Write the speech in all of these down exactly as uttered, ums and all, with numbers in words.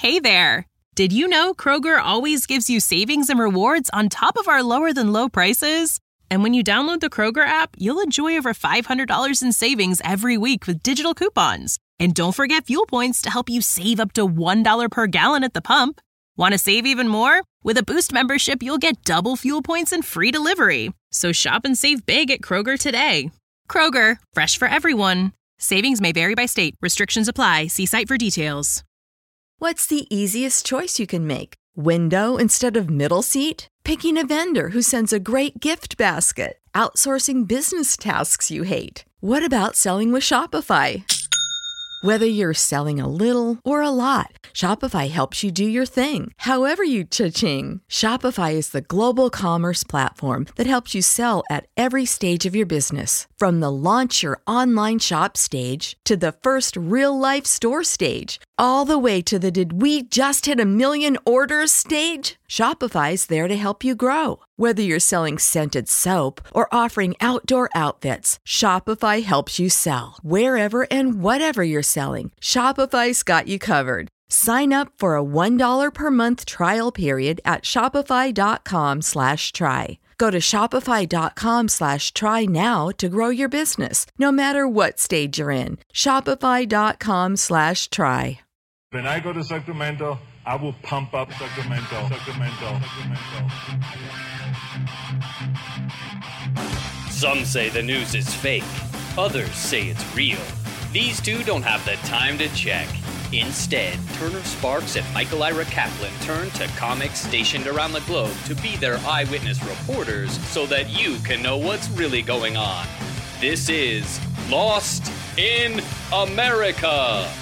Hey there! Did you know Kroger always gives you savings and rewards on top of our lower-than-low prices? And when you download the Kroger app, you'll enjoy over five hundred dollars in savings every week with digital coupons. And don't forget fuel points to help you save up to one dollar per gallon at the pump. Want to save even more? With a Boost membership, you'll get double fuel points and free delivery. So shop and save big at Kroger today. Kroger, fresh for everyone. Savings may vary by state. Restrictions apply. See site for details. What's the easiest choice you can make? Window instead of middle seat? Picking a vendor who sends a great gift basket? Outsourcing business tasks you hate? What about selling with Shopify? Whether you're selling a little or a lot, Shopify helps you do your thing, however you cha-ching. Shopify is the global commerce platform that helps you sell at every stage of your business. From the launch your online shop stage to the first real-life store stage, all the way to the did we just hit a million orders stage. Shopify's there to help you grow. Whether you're selling scented soap or offering outdoor outfits, Shopify helps you sell. Wherever and whatever you're selling, Shopify's got you covered. Sign up for a one dollar per month trial period at shopify.com slash try. Go to shopify.com slash try now to grow your business, no matter what stage you're in. Shopify.com slash try. When I go to Sacramento, I will pump up Sacramento, Sacramento, Sacramento. Some say the news is fake. Others say it's real. These two don't have the time to check. Instead, Turner Sparks and Michael Ira Kaplan turn to comics stationed around the globe to be their eyewitness reporters so that you can know what's really going on. This is Lost in America.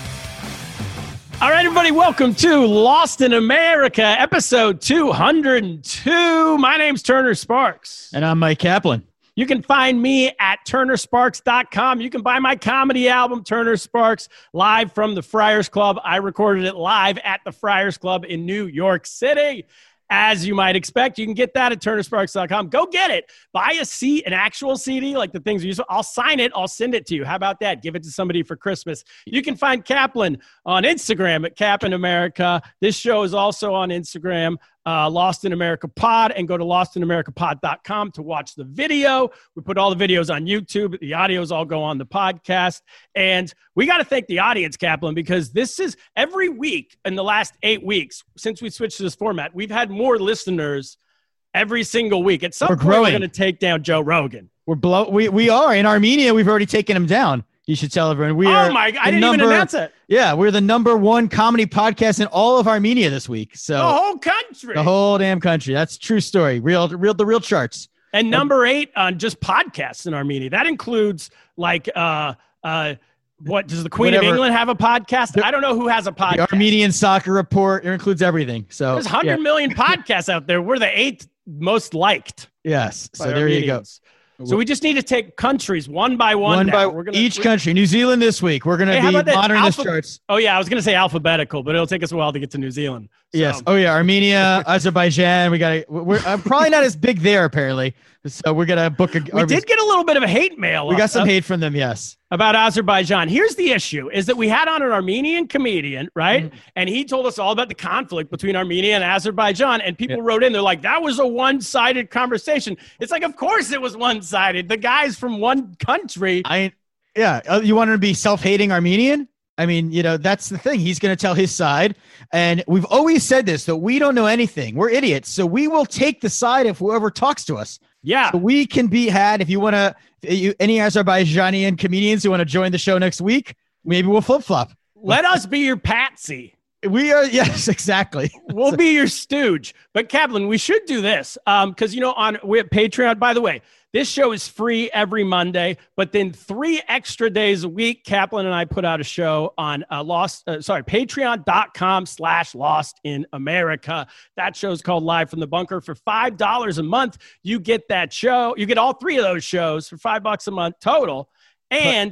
All right, everybody, welcome to Lost in America, episode two hundred two. My name's Turner Sparks. And I'm Mike Kaplan. You can find me at turner sparks dot com. You can buy my comedy album, Turner Sparks, live from the Friars Club. I recorded it live at the Friars Club in New York City. As you might expect, you can get that at turner sparks dot com. Go get it. Buy a C, an actual C D, like the things we use. I'll sign it. I'll send it to you. How about that? Give it to somebody for Christmas. You can find Kaplan on Instagram at Cap in America. This show is also on Instagram, uh, Lost in America Pod, and go to lost in america pod dot com to watch the video. We put all the videos on YouTube. The audios all go on the podcast. And we got to thank the audience, Kaplan, because this is every week in the last eight weeks since we switched to this format, we've had more listeners every single week. At some we're point, growing. we're going to take down Joe Rogan. We're blow. We we are in Armenia. We've already taken him down. You should tell everyone. We oh are. my! I the didn't number, even announce it. Yeah, we're the number one comedy podcast in all of Armenia this week. So the whole country, the whole damn country. That's a true story. Real, real, the real charts. And number eight on just podcasts in Armenia. That includes like uh uh. What does the Queen Whatever. of England have a podcast? The, I don't know who has a podcast. The Armenian Soccer Report. It includes everything. So there's one hundred yeah. million podcasts out there. We're the eighth most liked. Yes. So there Armenians. you go. So we just need to take countries one by one. One now. by we're gonna, each we're, country. New Zealand this week. We're going to hey, be monitoring the charts. Oh yeah, I was going to say alphabetical, but it'll take us a while to get to New Zealand. So. Yes. Oh yeah, Armenia, Azerbaijan. We got to. We're I'm probably not as big there apparently. So we're gonna book a. We did get a little bit of a hate mail. We got some uh, hate from them. Yes. About Azerbaijan. Here's the issue is that we had on an Armenian comedian, right? Mm-hmm. And he told us all about the conflict between Armenia and Azerbaijan. And people yeah. wrote in, they're like, that was a one-sided conversation. It's like, of course it was one-sided. The guy's from one country. I, yeah. You want him to be self-hating Armenian? I mean, you know, that's the thing. He's going to tell his side. And we've always said this, that we don't know anything. We're idiots. So we will take the side of whoever talks to us. Yeah. So we can be had. If you want to, you, any Azerbaijani comedians who want to join the show next week, maybe we'll flip flop. Let us be your patsy. We are. Yes, exactly. We'll be your stooge. But Kaplan, we should do this. Um, cause you know, on we have Patreon, by the way, this show is free every Monday, but then three extra days a week, Kaplan and I put out a show on uh, Lost, uh, sorry, patreon.com slash Lost in America. That show's called Live from the Bunker. For five dollars a month, you get that show. You get all three of those shows for five bucks a month total. And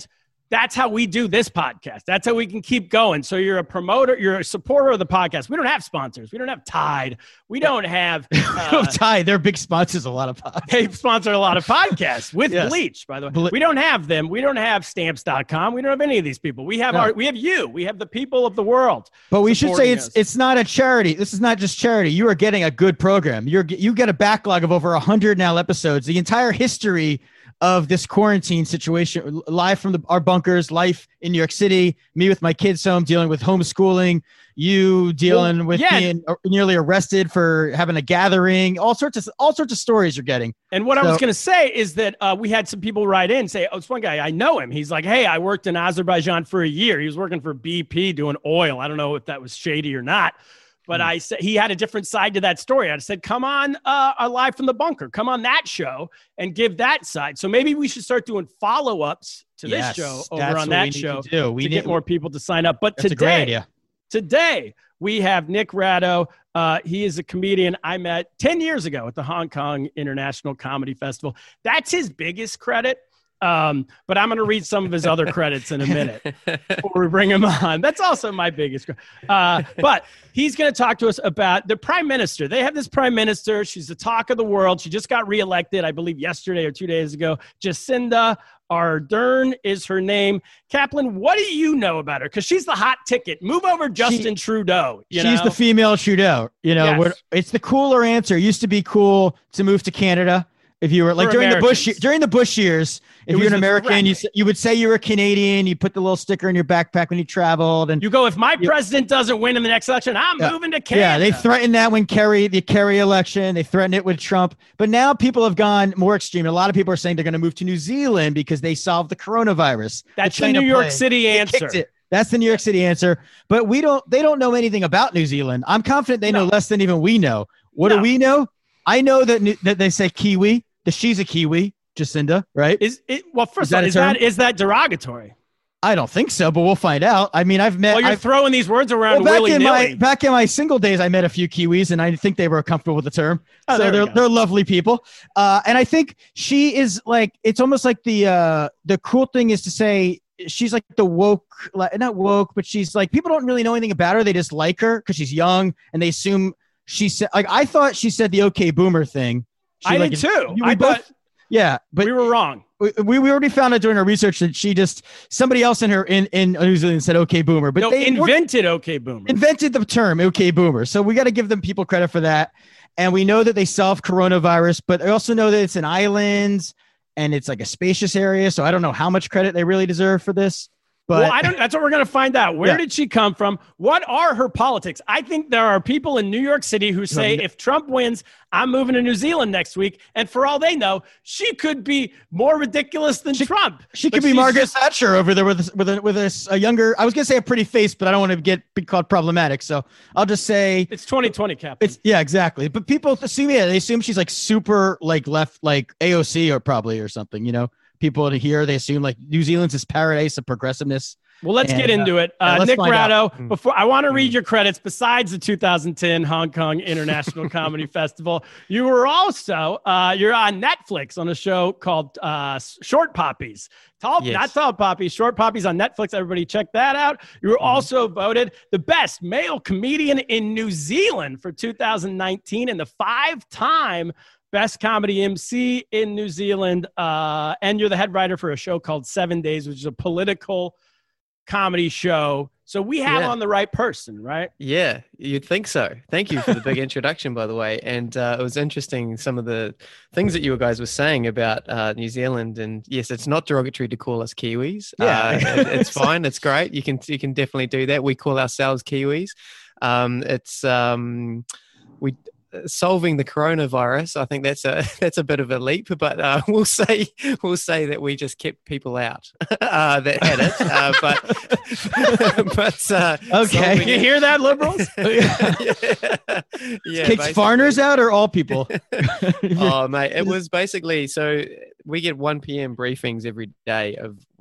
That's how we do this podcast. That's how we can keep going. So you're a promoter, you're a supporter of the podcast. We don't have sponsors. We don't have Tide. We don't have uh, Tide. They're big sponsors. A lot of podcasts. They sponsor a lot of podcasts with Yes. Bleach, by the way. Ble- we don't have them. We don't have stamps dot com. We don't have any of these people. We have No. our we have you. We have the people of the world. But we should say supporting it's us. it's not a charity. This is not just charity. You are getting a good program. You're you get a backlog of over one hundred now episodes. The entire history of this quarantine situation, live from the, our bunkers, life in New York City, me with my kids home, dealing with homeschooling, you dealing Well, with yeah. being nearly arrested for having a gathering, all sorts of all sorts of stories you're getting. And what I So- was going to say is that uh, we had some people write in say, oh, it's one guy, I know him. He's like, hey, I worked in Azerbaijan for a year. He was working for B P doing oil. I don't know if that was shady or not. But I said he had a different side to that story. I said, come on, uh, a live from the bunker. Come on that show and give that side. So maybe we should start doing follow-ups to Yes, this show over that's on what that we need show to do. We to need- get more people to sign up. But That's a great today, idea. today we have Nick Ratto. Uh, he is a comedian I met ten years ago at the Hong Kong International Comedy Festival. That's his biggest credit. Um, but I'm going to read some of his other credits in a minute before we bring him on. That's also my biggest. Uh, but he's going to talk to us about the prime minister. They have this prime minister. She's the talk of the world. She just got reelected, I believe, yesterday or two days ago. Jacinda Ardern is her name. Kaplan, what do you know about her? Because she's the hot ticket. Move over Justin Trudeau. You She's know? the female Trudeau. You know, Yes. we're- it's the cooler answer. It used to be cool to move to Canada. If you were like For during the Bush Americans. during the Bush years, It if you're was an a American, threat. you s- you would say you were a Canadian. You put the little sticker in your backpack when you traveled, and You go, if my president doesn't win in the next election, I'm Yeah. moving to Canada. yeah, they threatened that when Kerry the Kerry election. They threatened it with Trump, but now people have gone more extreme. A lot of people are saying they're going to move to New Zealand because they solved the coronavirus. That's the China New York plague. City They answer. kicked it. That's the New York City answer. But we don't. They don't know anything about New Zealand. I'm confident they know No. less than even we know. What No. do we know? I know that New- that they say Kiwi. That she's a Kiwi, Jacinda, right? Is it well? First Is of all, that a is that term? is that derogatory? I don't think so, but we'll find out. I mean, I've met. Well, you're I've, throwing these words well, around back willy in my nilly. back in my single days, I met a few Kiwis, and I think they were comfortable with the term. Oh, so there we they're go. they're lovely people. Uh, and I think she is like, it's almost like the uh, the cool thing is to say she's like the woke, like, not woke, but she's like, people don't really know anything about her. They just like her because she's young, and they assume she said, like, I thought she said the okay boomer thing. She, I like, did too. We I both, thought yeah, but we were wrong. we, we we already found out during our research that she just, somebody else in her in, in New Zealand said okay boomer, but No, they invented okay boomer. invented the term okay boomer. So we got to give them people credit for that. And we know that they solved coronavirus, but I also know that it's an island and it's like a spacious area. So I don't know how much credit they really deserve for this. But well, I don't. That's what we're going to find out. Where Yeah. did she come from? What are her politics? I think there are people in New York City who say, No. if Trump wins, I'm moving to New Zealand next week. And for all they know, she could be more ridiculous than Trump. she But could be she's Margaret just- Thatcher over there with with a, with a, a younger. I was gonna say a pretty face, but I don't want to get be called problematic. So I'll just say It's twenty twenty, Cap. it's yeah, exactly. But people assume yeah, they assume she's like super like left, like A O C or probably or something. You know, people to hear they assume like New Zealand's this paradise of progressiveness. Well, let's And, get into it. yeah, Uh, let's Nick find Ratto, out. before I want to read your credits besides the two thousand ten Hong Kong International Comedy Festival. You were also, uh, you're on Netflix on a show called uh, Short Poppies. Tall, Yes. Not Tall Poppies, Short Poppies on Netflix. Everybody check that out. You were also voted the best male comedian in New Zealand for two thousand nineteen and the five-time Best Comedy M C in New Zealand. Uh, and you're the head writer for a show called Seven Days, which is a political comedy show. So we have Yeah. on the right person, right? Yeah, you'd think so. Thank you for the big introduction, by the way. And uh, it was interesting, some of the things that you guys were saying about uh, New Zealand. And yes, it's not derogatory to call us Kiwis. Yeah. Uh, it- it's fine. It's great. You can you can definitely do that. We call ourselves Kiwis. Um, it's um, we solving the coronavirus. I think that's a that's a bit of a leap, but uh, we'll say we'll say that we just kept people out uh, that had it. Uh, but but uh, Okay. solving You it- hear that, liberals? yeah, yeah Kicks basically. foreigners out or all people? Oh mate, it was basically so we get one p.m. briefings every day of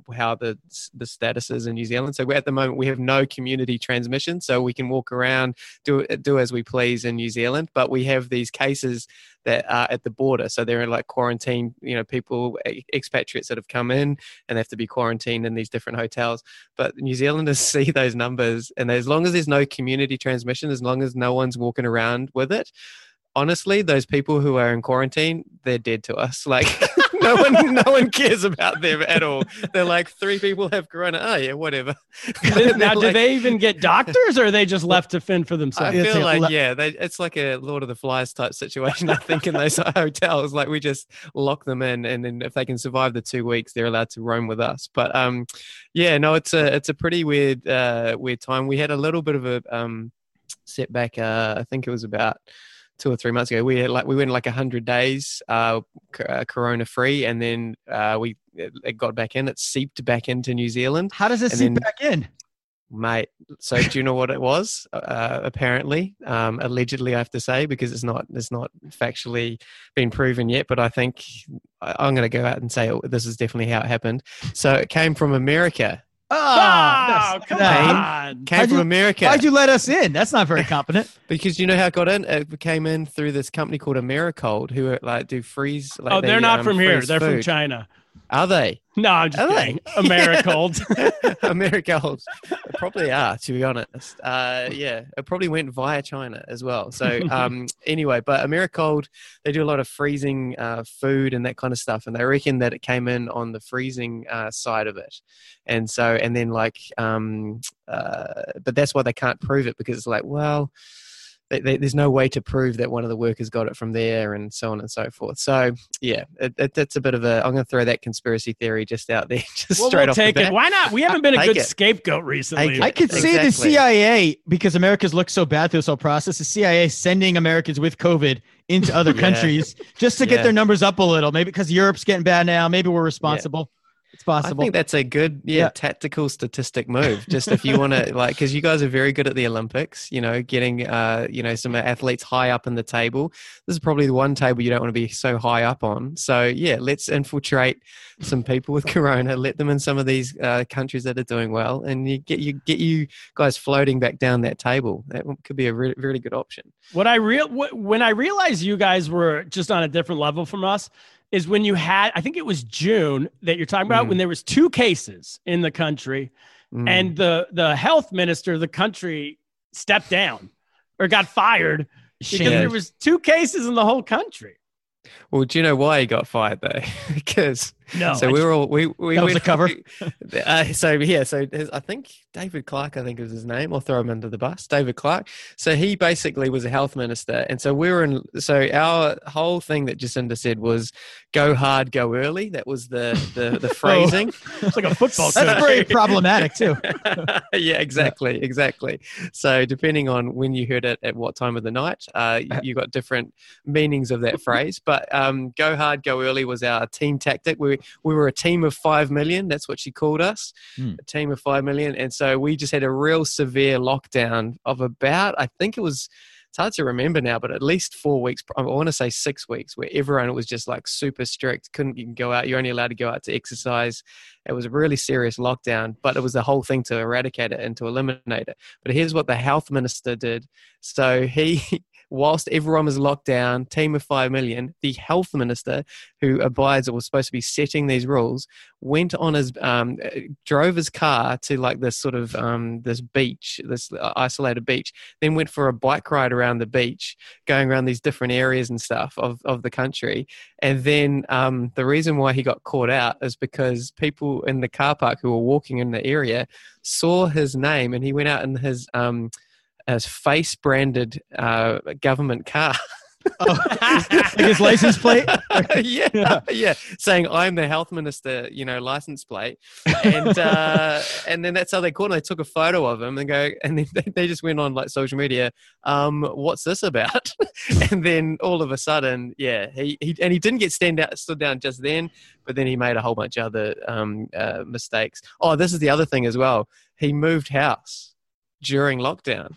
how the the status is in New Zealand. So we're, at the moment we have no community transmission, so we can walk around, do do as we please in New Zealand. But we have these cases that are at the border, so they're in like quarantine. You know, people expatriates that have come in and they have to be quarantined in these different hotels. But New Zealanders see those numbers, and as long as there's no community transmission, as long as no one's walking around with it, honestly, those people who are in quarantine, they're dead to us. Like no one, no one cares about them at all. They're like, three people have corona. Oh yeah, whatever. Now, do like, they even get doctors, or are they just left to fend for themselves? I It's feel a like le- yeah, they, it's like a Lord of the Flies type situation. I think in those hotels, like we just lock them in, and then if they can survive the two weeks, they're allowed to roam with us. But um, yeah, no, it's a it's a pretty weird uh weird time. We had a little bit of a um setback. Uh, I think it was about two or three months ago. We had like we went like a hundred days uh, c- uh corona free, and then uh we it, it got back in. It seeped back into New Zealand, How does it And seep then- back in? mate. So do you know what it was? Uh, apparently, um, allegedly, I have to say, because it's not it's not factually been proven yet. But I think I, I'm going to go out and say oh, this is definitely how it happened. So it came from America. Oh, that's- come that- on. Came How'd from you- America. Why'd you let us in? That's not very competent. Because you know how it got in? It came in through this company called Americold, who are, like do freeze. Like, Oh, they're they, not um, from here. freeze They're from food. China. Are they? No, I'm just Are they? kidding. Americold. Americold. Probably are, to be honest. Uh, yeah, it probably went via China as well. So um, anyway, but Americold, they do a lot of freezing uh, food and that kind of stuff, and they reckon that it came in on the freezing uh, side of it, and so and then like, um, uh, but that's why they can't prove it, because it's like, well, they, they, there's no way to prove that one of the workers got it from there, and so on and so forth. So yeah, it, it, that's a bit of a. I'm going to throw that conspiracy theory just out there, just Well, straight we'll off the take bat. it. Why not? We haven't been a Take good it. scapegoat recently. Take it. I could see the Exactly. C I A, because America's looked so bad through this whole process, the C I A sending Americans with COVID into other Yeah. countries just to get Yeah. their numbers up a little. Maybe because Europe's getting bad now. Maybe we're responsible. It's I possible. think that's a good, yeah, Yeah. tactical statistic move. Just if you want to, like, because you guys are very good at the Olympics, you know, getting, uh, you know, some athletes high up in the table. This is probably the one table you don't want to be so high up on. So yeah, let's infiltrate some people with corona, let them in some of these uh, countries that are doing well, and you get you get you guys floating back down that table. That could be a re- really good option. What I real wh- when I realized you guys were just on a different level from us is when you had, I think it was June that you're talking about, Mm. when there was two cases in the country, Mm. and the the health minister of the country stepped down or got fired because Shame. there was two cases in the whole country. Well, do you know why he got fired though? Because No, so I we were all we we That was went- a cover. Uh, so yeah, so his, I think David Clark, I think is his name. I'll throw him under the bus. David Clark. So he basically was a health minister, and so we were in. So our whole thing that Jacinda said was "go hard, go early." That was the the, the phrasing. It's like a football That's coach. very problematic too. Yeah, exactly, exactly. So depending on when you heard it at what time of the night, uh, you, you got different meanings of that phrase. But um, "go hard, go early" was our team tactic. We we were a team of five million. That's what she called us, Hmm. a team of five million. And so we just had a real severe lockdown of about, I think it was. It's hard to remember now, but at least four weeks. I want to say six weeks, where everyone was just like super strict. Couldn't even go out. You're only allowed to go out to exercise. It was a really serious lockdown, but it was the whole thing to eradicate it and to eliminate it. But here's what the health minister did. So he, whilst everyone was locked down, team of five million, the health minister, who abides or was supposed to be setting these rules, went on his, um, drove his car to like this sort of um, this beach, this isolated beach, then went for a bike ride around the beach, going around these different areas and stuff of, of the country. And then um, the reason why he got caught out is because people in the car park who were walking in the area saw his name, and he went out in his um, his face branded uh, government car. Oh, like his license plate. yeah, yeah, saying I'm the health minister, you know, license plate, and uh, and then that's how they caught him. They took a photo of him and go, and then they, they just went on like social media. Um, what's this about? And then all of a sudden, yeah, he, he and he didn't get stand out, stood down just then, but then he made a whole bunch of other um, uh, mistakes. Oh, this is the other thing as well. He moved house during lockdown.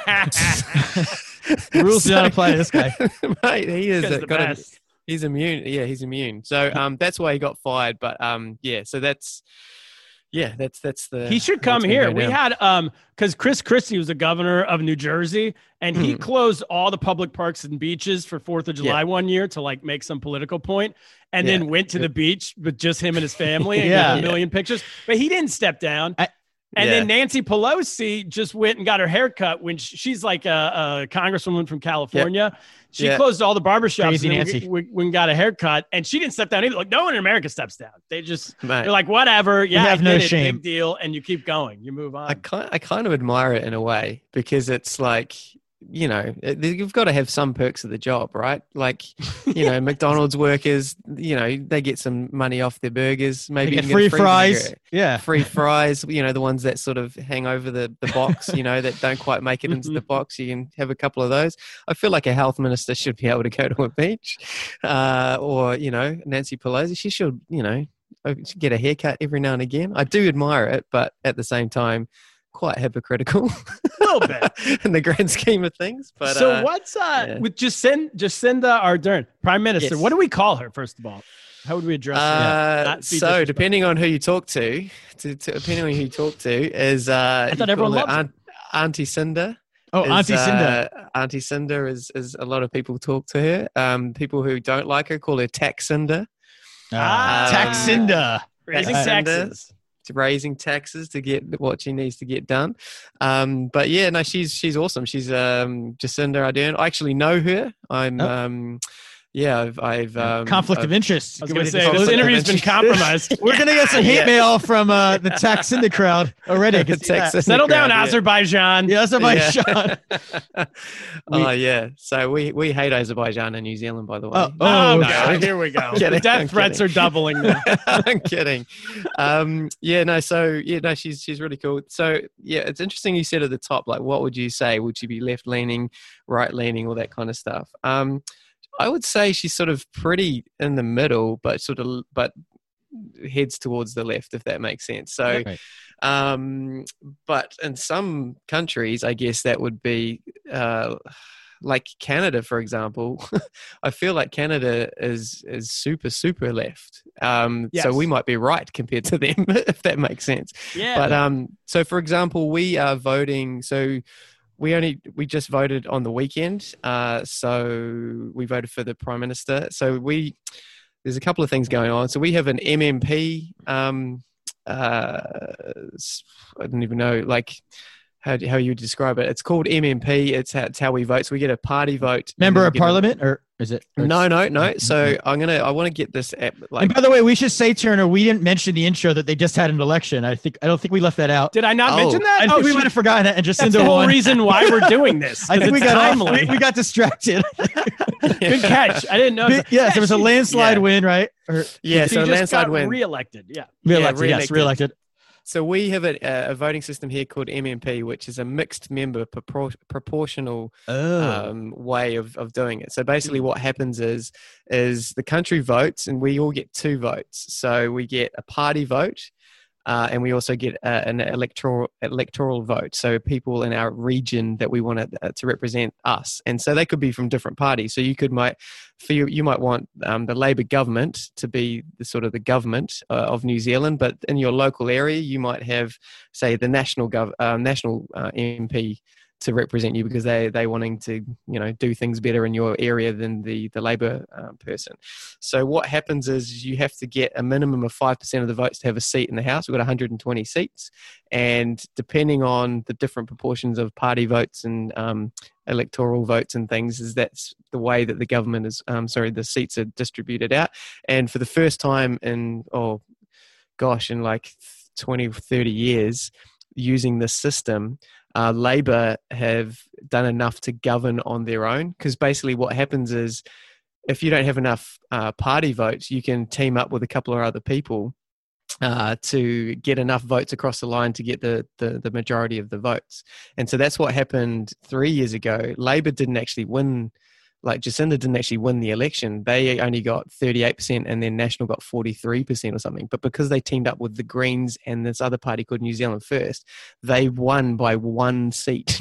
The rules do not apply to this guy. Mate, he is This guy's uh, the got a, best. he's immune. Yeah, he's immune. So um, that's why he got fired. But um, yeah, so that's Yeah, that's that's the. He should come what's gonna here. go We down. had um because Chris Christie was the governor of New Jersey, and he Hmm. closed all the public parks and beaches for Fourth of July Yeah. one year to like make some political point, and Yeah. then went to the beach with just him and his family and Yeah. got a million pictures. But he didn't step down. I- and Yeah. then Nancy Pelosi just went and got her hair cut when sh- she's like a, a congresswoman from California. She Yeah. closed all the barbershops Crazy and then Nancy. we, we, we got a haircut, and she didn't step down either. Like no one in America steps down. They just Mate, they're like whatever. Yeah, have I no did it, shame. Big deal, and you keep going. You move on. I kind I kind of admire it in a way because it's like, you know, it- you've got to have some perks of the job, right? Like, you know, McDonald's workers, you know, they get some money off their burgers. Maybe They you get can free get a fries. burger. Yeah. Free fries, you know, the ones that sort of hang over the, the box, you know, that don't quite make it into the box. You can have a couple of those. I feel like a health minister should be able to go to a beach. Uh, or, you know, Nancy Pelosi, she should, you know, get a haircut every now and again. I do admire it, but at the same time, quite hypocritical a little bit. in the grand scheme of things. But so uh, what's uh yeah. with Jacinda, Jacinda Ardern, Prime Minister? Yes. What do we call her first of all? How would we address her? Uh, Not be so disrespectful. depending on who you talk to, to, to depending on who you talk to, is uh, I thought you everyone call her loves her. Aunt, Auntie Cinda. Oh, is, Auntie Cinda. Uh, Auntie Cinda is is a lot of people talk to her. Um, people who don't like her call her Tax Cinda. Ah. Taxinda. Raising Tax taxes. to raising taxes to get what she needs to get done. Um, but yeah, no, she's she's awesome. She's um, Jacinda Ardern. I actually know her. I'm Oh. um, yeah, I've I've um, Conflict I've, of interest. I was Good going way to to say, disclose this it. interview's been compromised. We're gonna get some hate Yeah. mail from uh, the Taxinda crowd already. I can see that. Texas Settle down, crowd, yeah. Azerbaijan. Yeah, Azerbaijan. oh yeah, so we we hate Azerbaijan and New Zealand, by the way. Oh, Oh, Oh, God, okay. here we go. Kidding, The death I'm threats kidding. are doubling now. I'm kidding. Um, yeah, no. So yeah, no. She's she's really cool. So yeah, it's interesting. You said at the top, like, what would you say? Would she be left leaning, right leaning, all that kind of stuff? Um, I would say she's sort of pretty in the middle, but sort of but heads towards the left, if that makes sense. So, Right. um, but in some countries, I guess that would be. Uh, like Canada, for example, I feel like Canada is is super super left. Um, Yes. So we might be right compared to them, if that makes sense. Yeah. But um, so for example, we are voting. So we only we just voted on the weekend. Uh, so we voted for the Prime Minister. So we there's a couple of things going on. So we have an M M P. Um, uh, I don't even know like. How, how you would describe it? It's called M M P. It's how, it's how we vote. So we get a party vote. and Member then we of get a- Parliament, or is it? or No, it's- no, no. So I'm gonna. I want to get this app. Like, And by the way, we should say, Turner, we didn't mention the intro that they just had an election. I think I don't think we left that out. Did I not Oh. mention that? I think oh, we shoot. might have forgotten it and just That's into the whole one. reason why we're doing this. I 'cause think we it's got off, timely. we, we got distracted. Good catch. I didn't know. Big- yes, there was a landslide Yeah. win, right? Or yeah. So So he just landslide got win. reelected. Yeah. reelected? Yeah, Yes, reelected. reelected. So we have a, a voting system here called M M P, which is a mixed member propor- proportional Oh, um, way of, of doing it. So basically, what happens is is the country votes, and we all get two votes. So we get a party vote, uh, and we also get uh, an electoral electoral vote. So people in our region that we want to, uh, to represent us, and so they could be from different parties. So you could might for you, you might want um, the Labor government to be the sort of the government uh, of New Zealand, but in your local area, you might have, say, the national gov uh, national uh, M P to represent you because they they wanting to you know do things better in your area than the the Labor uh, person. So what happens is you have to get a minimum of five percent of the votes to have a seat in the House. We've got one hundred twenty seats, and depending on the different proportions of party votes and um, electoral votes and things, is that's the way that the government is. Um, sorry, the seats are distributed out. And for the first time in oh gosh, in like twenty, thirty years, using this system. Uh, Labor have done enough to govern on their own because basically what happens is if you don't have enough uh, party votes, you can team up with a couple of other people uh, to get enough votes across the line to get the, the, the majority of the votes. And so that's what happened three years ago. Labor didn't actually win. Like Jacinda didn't actually win the election. They only got thirty-eight percent and then National got forty-three percent or something. But because they teamed up with the Greens and this other party called New Zealand First, they won by one seat.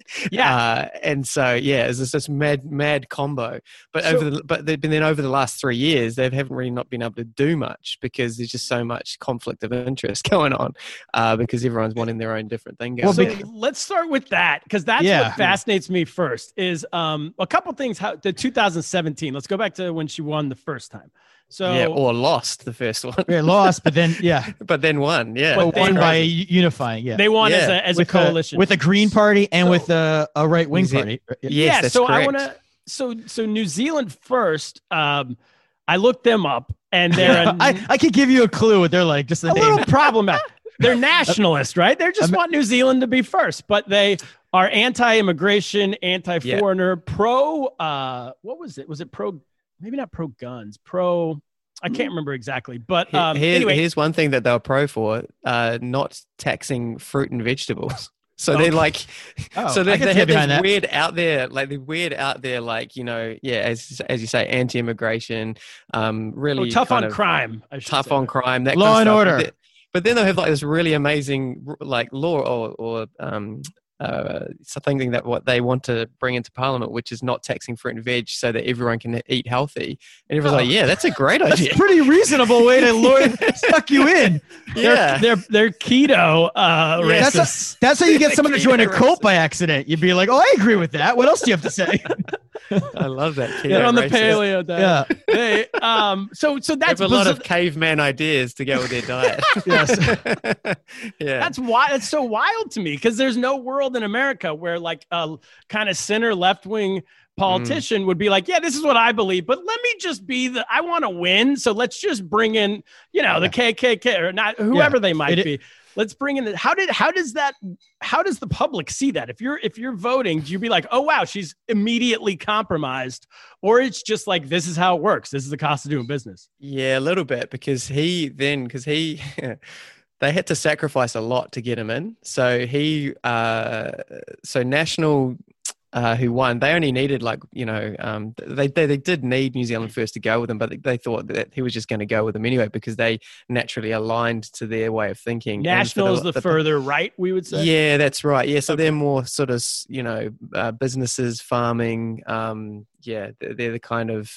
Yeah. Uh, and so, yeah, it's just this mad, mad combo. But So- over the, but they've been then over the last three years, they haven't really not been able to do much because there's just so much conflict of interest going on uh, because everyone's wanting their own different thing going So on. let's start with that because that's Yeah. what fascinates me first is um, a couple things. How the two thousand seventeen. Let's go back to when she won the first time. So yeah, or lost the first one, We lost, but then yeah, but then won. Yeah, But but then- won by unifying. Yeah, they won as Yeah. a as with a coalition with a Green Party and So- with a, a right wing Is it- party. yes, yeah. that's So I correct. want to. So so New Zealand first. Um, I looked them up and they're a, I, I could give you a clue what they're like. Just the a name. little problematic. They're nationalist, right? They just Am- want New Zealand to be first, but they are anti-immigration, anti-foreigner, pro. Uh, what was it? Was it pro? Maybe not pro guns. Pro. I can't remember exactly, but Here- um, here- anyway, here's one thing that they were pro for: uh, not taxing fruit and vegetables. So Okay. they're like, Oh, so I they, can they get have this behind that. weird out there, like the weird out there, like you know, yeah, as as you say, anti-immigration, um, oh, really tough kind on of crime. I should tough say. on crime, that Law kind of and stuff. order. But then, but then they'll have like this really amazing like law or or um uh something that what they want to bring into parliament, which is not taxing fruit and veg, so that everyone can eat healthy. And everyone's Oh. like, yeah, that's a great That's idea. a pretty reasonable way to lure, suck you in. Yeah. They're they're keto uh, Yeah, That's, racists. a, that's how you get someone to join a Keto cult racist. by accident. You'd be like, "Oh, I agree with that. What else do you have to say?" I love that. They're keto on the racist. paleo diet. Yeah. They, um. So so They that's have a lot bizar- of caveman ideas to go with their diet. Yes. yeah. That's why that's so wild to me because there's no world in America where like a kind of center left wing politician would be like, yeah, this is what I believe, but let me just be the I want to win, so let's just bring in, you know, the K K K or not whoever they might It- be. Let's bring in the, how did how does that how does the public see that? If you're if you're voting, do you be like, oh wow, she's immediately compromised, or it's just like this is how it works. This is the cost of doing business. Yeah, a little bit because he then because he they had to sacrifice a lot to get him in. So he uh so National uh who won, they only needed like, you know, um they they, they did need New Zealand First to go with him, but they, they thought that he was just going to go with them anyway because they naturally aligned to their way of thinking. And for National is the the- further right, we would say. Yeah, that's right. Yeah, so they're more sort of, you know, uh, businesses, farming. Um, yeah, they're, they're the kind of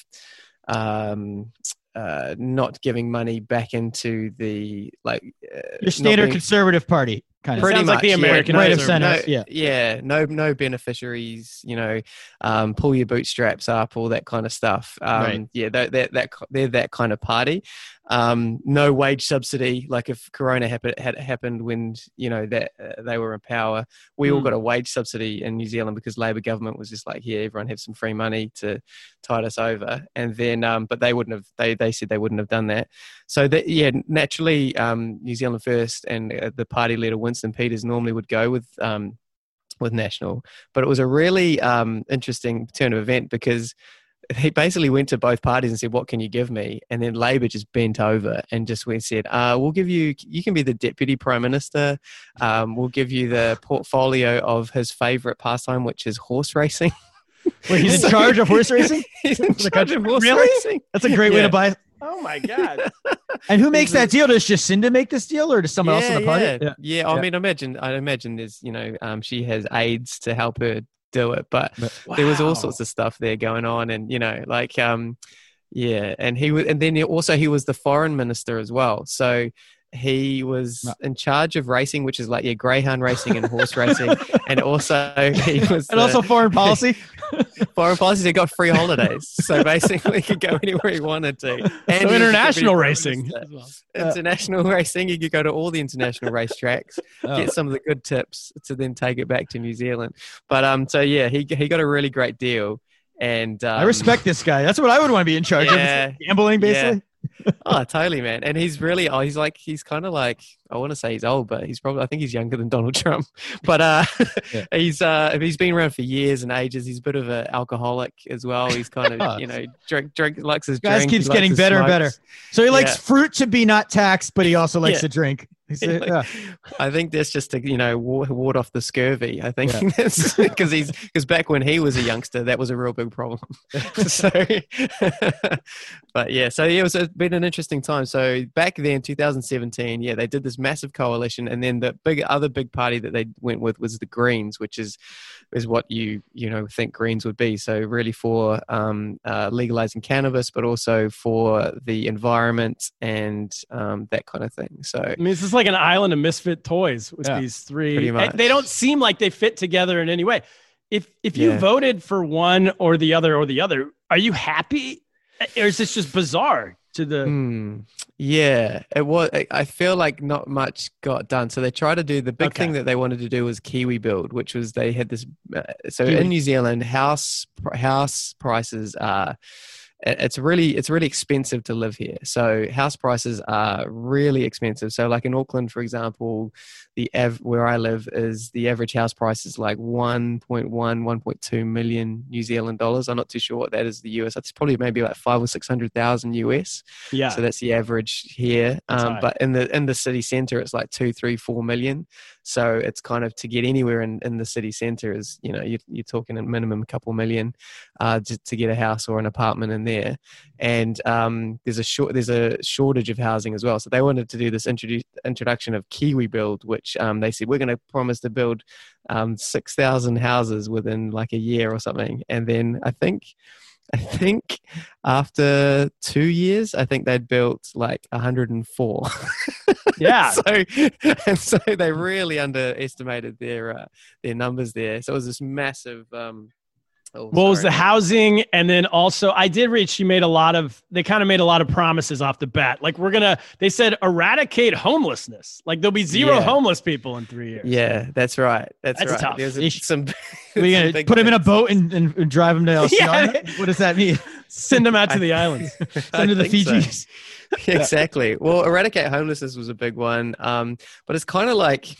um, uh, not giving money back into the like uh, Your standard not being- conservative party, kind of. Pretty Sounds like the much, yeah. American Right of conservative. center. No, yeah. yeah, no, no beneficiaries. You know, um, pull your bootstraps up, all that kind of stuff. Um, Right. Yeah, that, that that they're that kind of party. Um, no wage subsidy. Like if Corona happened had happened when you know that uh, they were in power, we all Mm. got a wage subsidy in New Zealand because Labor government was just like, here, everyone have some free money to tide us over. And then, um, but they wouldn't have. They they said they wouldn't have done that. So that yeah, naturally, um, New Zealand First and uh, the party leader Winston Peters normally would go with um, with National, but it was a really um, interesting turn of event because he basically went to both parties and said, "What can you give me?" And then Labor just bent over and just went said, uh, "We'll give you. You can be the deputy prime minister. Um, we'll give you the portfolio of his favourite pastime, which is horse racing." Wait, he's in So- charge of horse racing? He's in The charge country? of horse Really? racing. That's a great way Yeah. to buy. Oh my god. And who makes that deal? Does Jacinda make this deal, or does someone else in the party? Yeah, yeah. I Yeah. mean, imagine. I imagine there's, you know, um, she has aides to help her do it, but there was all sorts of stuff there going on, and you know, like, um, yeah, and he was, and then he also he was the foreign minister as well, so. He was No. in charge of racing, which is like yeah, greyhound racing and horse racing, and also he was And the also foreign policy. foreign policy. He got free holidays, so basically he could go anywhere he wanted to. And he So was the international deputy prime racing. minister. as well. International racing, you could go to all the international racetracks, Oh. get some of the good tips to then take it back to New Zealand. But um, so yeah, he he got a really great deal, and um, I respect this guy. That's what I would want to be in charge Yeah. of. Gambling, basically. Oh, totally, man. And he's really, oh, he's like, he's kind of like, I want to say he's old, but he's probably, I think he's younger than Donald Trump. But uh, Yeah. he's uh, he's been around for years and ages. He's a bit of an alcoholic as well. He's kind Oh. of, you know, drink, drink, likes his Guys drink. keeps he likes getting his better and better. smokes. So he likes Yeah. fruit to be not taxed, but he also likes Yeah. to drink. Like, yeah. I think that's just to, you know, ward, ward off the scurvy. I think yeah. that's because he's because back when he was a youngster, that was a real big problem. so, but yeah, so yeah, it was it's been an interesting time. So back then, two thousand seventeen, yeah, they did this massive coalition, and then the big other big party that they went with was the Greens, which is is what you you know think Greens would be. So really for um, uh, legalizing cannabis, but also for the environment and um, that kind of thing. So I mean, this is like an island of misfit toys with yeah, these three. pretty much. They don't seem like they fit together in any way. If if you Yeah. voted for one or the other or the other, are you happy, or is this just bizarre to the? Hmm. Yeah, it was. I- I feel like not much got done. So they tried to do the big Okay. thing that they wanted to do was Kiwi Build, which was they had this. Uh, so Kiwi. in New Zealand, house house prices are. It's really it's really expensive to live here. So house prices are really expensive. So like in Auckland, for example, the av- where I live is the average house price is like one point one, one point two million New Zealand dollars. I'm not too sure what that is the U S. It's probably maybe like five or six hundred thousand U S. Yeah. So that's the average here. That's Um, high. but in the in the city center, it's like two, three, four million. So it's kind of to get anywhere in, in the city center is, you know, you're, you're talking a minimum a couple million uh, to, to get a house or an apartment in there. And um, there's a short there's a shortage of housing as well. So they wanted to do this introdu- introduction of Kiwi Build, which um, they said we're going to promise to build um, six thousand houses within like a year or something. And then I think. I think after two years, I think they'd built like one hundred four. Yeah. so, and so they really underestimated their uh, their numbers there. So it was this massive. Um, oh, What was sorry. the housing? And then also I did read, she made a lot of, they kind of made a lot of promises off the bat. Like we're going to, they said eradicate homelessness. Like there'll be zero Yeah. homeless people in three years. Yeah, that's right. That's, That's right. tough. There's a, Ish. some. We're some gonna big put him in a things. boat and, and, and drive him to Oceania. Yeah. What does that mean? Send them out to the islands. I Send to the think so. Fijis. Exactly. Well, eradicate homelessness was a big one. Um, but it's kind of like,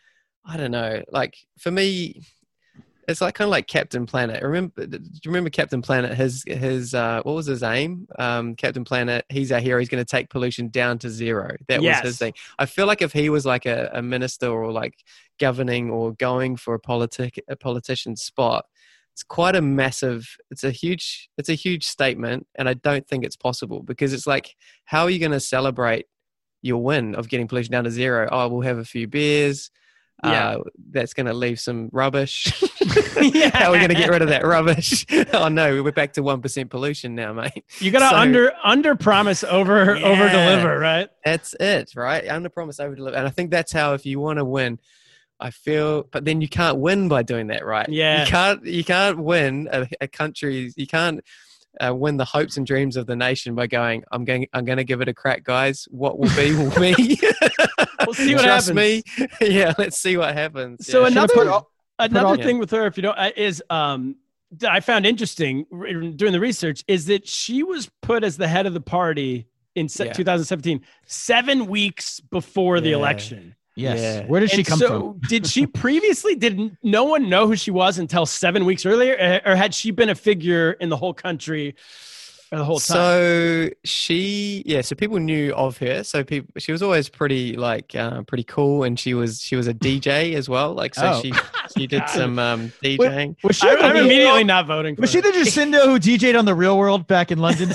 I don't know, like for me, it's like kind of like Captain Planet. Remember, do you remember Captain Planet? His, his, uh, what was his aim? Um, Captain Planet, he's our hero. He's going to take pollution down to zero. That Yes. was his thing. I feel like if he was like a, a minister or like governing or going for a politic, a politician's spot, it's quite a massive, it's a huge, it's a huge statement. And I don't think it's possible because it's like, how are you going to celebrate your win of getting pollution down to zero? Oh, we'll have a few beers. Yeah. Uh, that's going to leave some rubbish. Yeah. How are we going to get rid of that rubbish? Oh no, we're back to one percent pollution now, mate. You got to So- under, under promise, over, Yeah. over deliver, right? That's it, right? Under promise, over deliver. And I think that's how, if you want to win, I feel, but then you can't win by doing that, right? Yeah. You can't, you can't win a, a country, you can't uh, win the hopes and dreams of the nation by going, I'm going, I'm going to give it a crack, guys. What will be, will be. We'll see what Trust happens. me. Yeah, let's see what happens. So yeah. another put all- another all- thing with her, if you don't, uh, is um, that I found interesting r- doing the research is that she was put as the head of the party in se- Yeah. two thousand seventeen, seven weeks before the Yeah. election. Yes. Yeah. Where did she And come so from? did she previously, did no one know who she was until seven weeks earlier? Uh, Or had she been a figure in the whole country or the whole time? So she, yeah, so people knew of her. So people, she was always pretty like uh, pretty cool, and she was she was a D J as well. Like so, Oh. she she did God. some um, DJing. Was she, I, the I'm Real immediately World- not voting for was she her. the Jacinda who D J'd on the Real World back in London?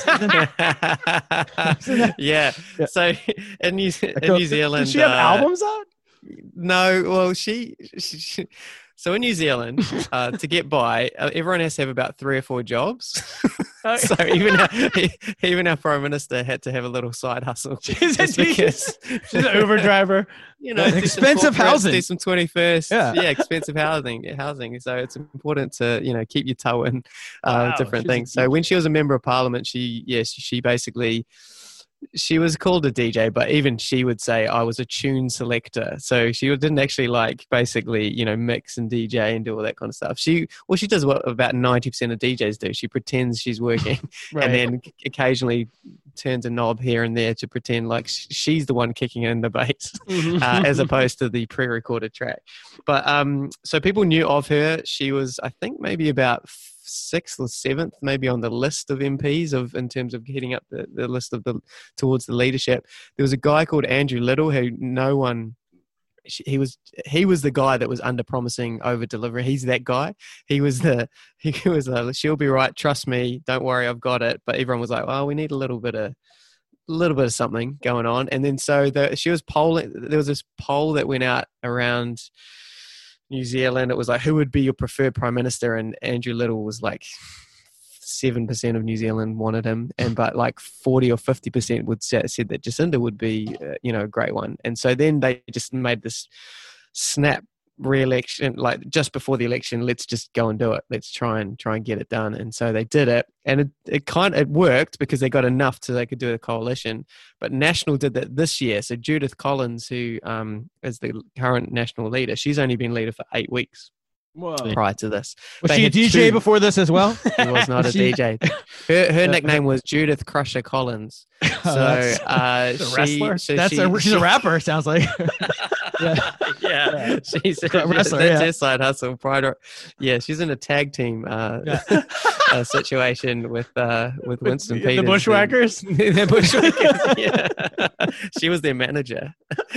Yeah. Yeah. So in New in go- New Zealand, Did she have uh, albums out? No, well, she, she, she so in New Zealand, uh, to get by, uh, everyone has to have about three or four jobs. Oh. So even our, even our prime minister had to have a little side hustle. She's a just D J. because, She's an Uber driver. you know, Yeah, do some expensive corporates, housing. do some twenty-first, Yeah. yeah, expensive housing, housing. So it's important to, you know, keep your toe in uh, Wow, different she's a things. So when she was a member of parliament, she, yes, she basically, she was called a D J, but even she would say I was a tune selector. So she didn't actually like basically, you know, mix and D J and do all that kind of stuff. She, well, she does what about ninety percent of D Js do. She pretends she's working Right. and then occasionally turns a knob here and there to pretend like sh- she's the one kicking in the bass, Mhm. uh, as opposed to the pre-recorded track. But um, so people knew of her. She was, I think, maybe about sixth or seventh, maybe on the list of M Ps of in terms of heading up the, the list of the towards the leadership. There was a guy called Andrew Little who no one. He was he was the guy that was under promising, over delivering. He's that guy. He was the he was a, she'll be right. Trust me. Don't worry. I've got it. But everyone was like, well, we need a little bit of. A little bit of something going on. And then so the, she was polling, there was this poll that went out around New Zealand. It was like, who would be your preferred prime minister? And Andrew Little was like seven percent of New Zealand wanted him. And but like forty or fifty percent would say, said that Jacinda would be, uh, you know, a great one. And so then they just made this snap re-election, like just before the election, let's just go and do it. Let's try and try and get it done. And so they did it, and it, it kind of it worked because they got enough so they could do a coalition. But National did that this year. So Judith Collins, who um, is the current National leader, she's only been leader for eight weeks. Whoa. Prior to this. Was They she a had D J two- before this as well? She was not a She- D J. Her her nickname was Judith Crusher Collins. So that's- uh, She's a she, wrestler? so That's she, a she's she- a rapper. Sounds like. yeah. yeah, she's a Wrestler, that's yeah. her side hustle. Pride, yeah, she's in a tag team uh, Yeah. uh, situation with uh, with Winston The Peters. Bushwhackers? And- the Bushwhackers. Yeah, she was their manager.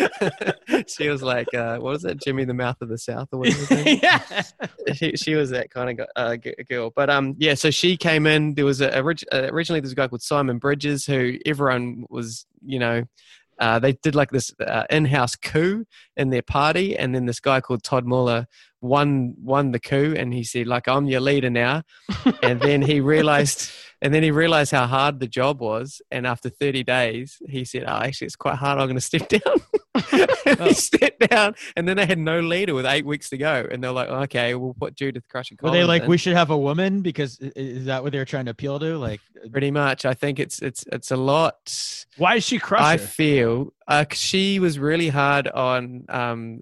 She was like, uh, what was it, Jimmy the Mouth of the South or whatever. his name? yeah. she, she was that kind of gu- uh, g- girl. But um, yeah, so she came in. There was a, orig- uh, originally there was a guy called Simon Bridges who everyone was, you know, uh, they did like this uh, in-house coup in their party, and then this guy called Todd Muller won won the coup, and he said like, I'm your leader now. And then he realized, and then he realized how hard the job was, and after thirty days, he said, oh, actually, it's quite hard. I'm going to step down. And he stepped down, and then they had no leader with eight weeks to go, and they're like, okay, we'll put Judith Crusher Were Collins they like, in. we should have a woman because i- is that what they were trying to appeal to? Like, Pretty much. I think it's it's it's a lot. Why is she I Crusher? feel uh, 'cause she was really hard on. Um,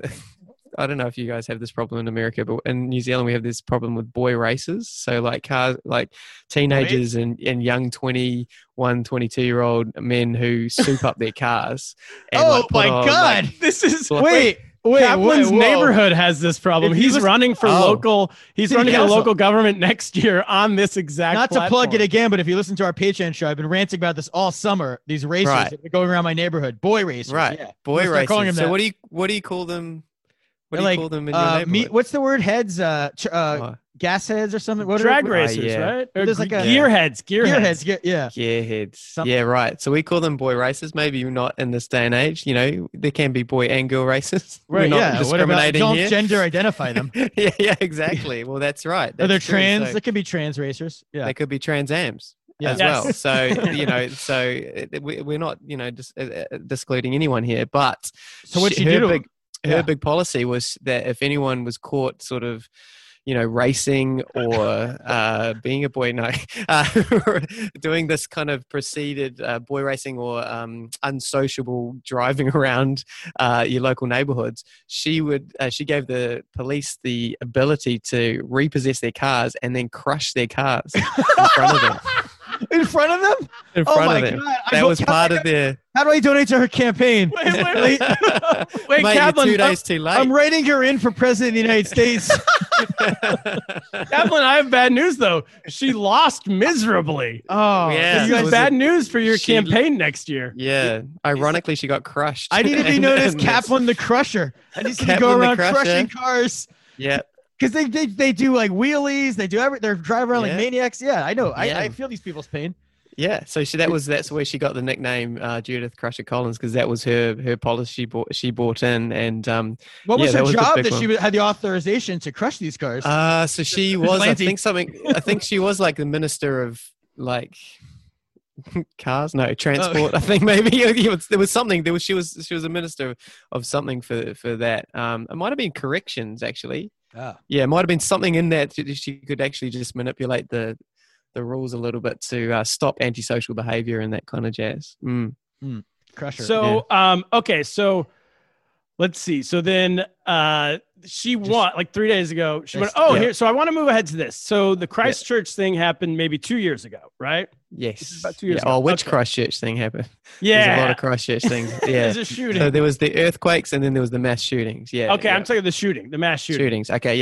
I don't know if you guys have this problem in America, but in New Zealand we have this problem with boy races. So like cars, like teenagers and, and young twenty-one, twenty-two year old men who soup up their cars. And, oh like, put my on, God. like, This is Well, wait, wait, Kaplan's whoa, whoa. neighborhood has this problem. If you He's listen- running for Oh. local. He's City running for council. local government next year on this exact. Not to plug platform. it again, but if you listen to our Patreon show, I've been ranting about this all summer. These racers Right. that are going around my neighborhood, boy racers. right, Yeah. boy Let's start calling races. them So that. what do you what do you call them? What do They're you like, call them in your uh, neighborhood? meat, what's the word? Heads, uh, ch- uh, Oh, gas heads or something? What are- drag what- racers, yeah. right? Or There's like a- gearheads. Gearheads. Gearheads. Gear, yeah. Gearheads. Something- Yeah, right. So we call them boy races. Maybe not in this day and age. You know, there can be boy and girl races. Right. We're not yeah. What about discriminating don't here. gender identify them? yeah, yeah, exactly. Well, that's right. Are there That's true. trans? So There could be trans racers. Yeah. they could be Trans Ams Yeah. as Yes. well. So you know, so it- we- we're not you know dis- uh, uh, discluding anyone here. But So what'd she her do to big, him? her Yeah. big policy was that if anyone was caught sort of you know, racing or uh, being a boy, no, uh, doing this kind of preceded uh, boy racing or um, unsociable driving around uh, your local neighborhoods, she would, uh, she gave the police the ability to repossess their cars and then crush their cars in front of them. In front of them? In Oh front my of them. God. I That vote- was part of their. How do I donate to her campaign? Wait, wait, wait. Wait, Mate, Kaplan, you're two I'm- days too late. I'm writing her in for president of the United States. Kaplan, I have bad news though. She lost miserably. Oh, Yeah. So you it guys was bad a- news for your she- campaign next year. Yeah, ironically, she got crushed. I need to be And- known as and that's- Kaplan the Crusher. I need to Kaplan go the around Crusher. crushing cars Yeah, because they, they they do like wheelies. They do every. They're driving around Yeah. like maniacs. Yeah, I know. Yeah. I, I feel these people's pain. yeah. So she that was that's where she got the nickname uh, Judith Crusher Collins because that was her her policy she bought she bought in and um What Yeah, was that her was the job big that she one. had the authorization to crush these cars? uh so she was I Vigilante. think something I think she was like the minister of like cars no transport I think maybe it was, there was something there was she was she was a minister of something for for that um it might have been corrections actually. Ah. Yeah, it might have been something in that that she could actually just manipulate the the rules a little bit to uh, stop antisocial behavior and that kind of jazz. Mm. Crusher. So, um, okay, so let's see. So then, uh, she won like three days ago. She went, That's- oh, yeah. here. So I want to move ahead to this. So the Christchurch thing happened maybe two years ago, right? Yes. about two years yeah. ago. Oh, which Okay. Christchurch thing happened? Yeah. There's a lot of Christchurch things. Yeah. There's a shooting. So there was the earthquakes and then there was the mass shootings. Yeah. okay, yeah. I'm talking the shooting, the mass shooting. shootings. Okay. Yep.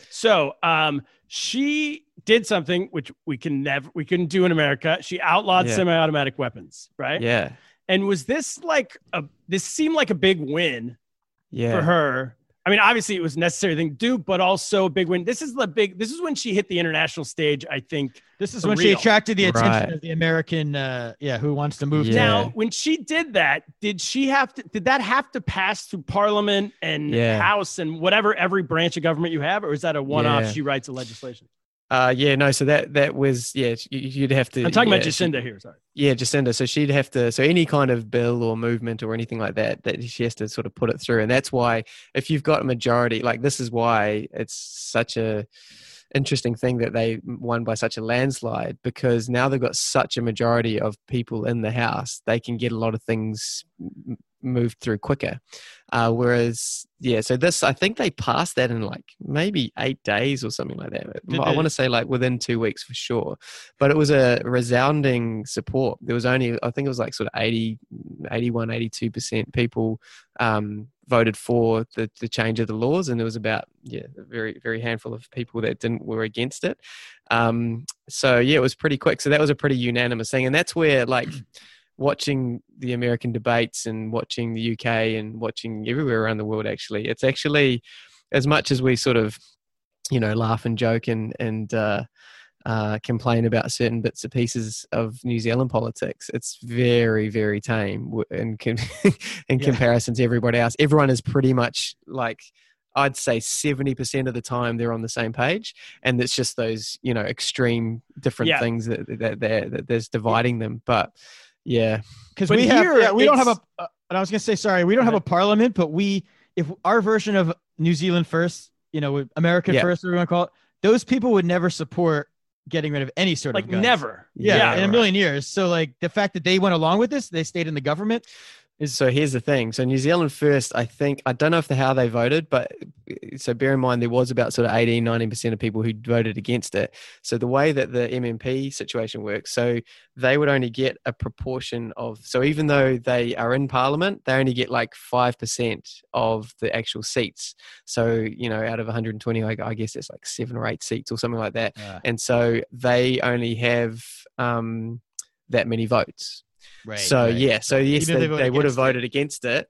So um, she did something which we can never, we couldn't do in America. She outlawed Yeah. semi-automatic weapons, right? Yeah. And was this like a, this seemed like a big win Yeah. for her. I mean, obviously it was a necessary thing to do, but also a big win. This is the big, this is when she hit the international stage, I think. This is for when she real. attracted the attention Right. of the American, uh, yeah, who wants to move. Yeah. to- Now, when she did that, did she have to, did that have to pass through Parliament and Yeah. House and whatever, every branch of government you have? Or is that a one-off, Yeah. she writes a legislation? Uh, yeah, no. So that that was yeah. you- You'd have to. I'm talking yeah, about she- Jacinda here, sorry. Yeah, Jacinda. So she'd have to. So any kind of bill or movement or anything like that, that she has to sort of put it through, and that's why if you've got a majority, like this is why it's such a interesting thing that they won by such a landslide, because now they've got such a majority of people in the House, they can get a lot of things m- moved through quicker. Uh, whereas, yeah, so this, I think they passed that in like maybe eight days or something like that. Did I they? want to say like within two weeks for sure. But it was a resounding support. There was only, I think it was like sort of eighty, eighty-one, eighty-two percent people um, voted for the, the change of the laws. And there was about, yeah, a very, very handful of people that didn't, were against it. Um, so yeah, it was pretty quick. So that was a pretty unanimous thing. And that's where like, watching the American debates and watching the U K and watching everywhere around the world, actually, it's actually, as much as we sort of, you know, laugh and joke and, and uh, uh, complain about certain bits and pieces of New Zealand politics, it's very, very tame w- in, com- in Yeah. comparison to everybody else. Everyone is pretty much like, I'd say seventy percent of the time they're on the same page, and it's just those, you know, extreme different Yeah. things that, that, that, that there's dividing them. But yeah, because But we have, here yeah, we don't have a. it's- Uh, and I was gonna say, sorry, we don't have a parliament, but we, if our version of New Zealand first, you know, America Yeah. first, whatever you want to call it, those people would never support getting rid of any sort Like of guns. never. Yeah, Yeah, in a right. million years. So like the fact that they went along with this, they stayed in the government. so here's the thing. So New Zealand first, I think, I don't know if the, how they voted, but so bear in mind there was about sort of eighteen, nineteen percent of people who voted against it. So the way that the M M P situation works, so they would only get a proportion of, so even though they are in Parliament, they only get like five percent of the actual seats. So, you know, out of one hundred twenty, I, I guess it's like seven or eight seats or something like that. Uh, And so they only have um, that many votes. right. So right. yeah, so yes, Even if they, they voted they would have against it. voted against it,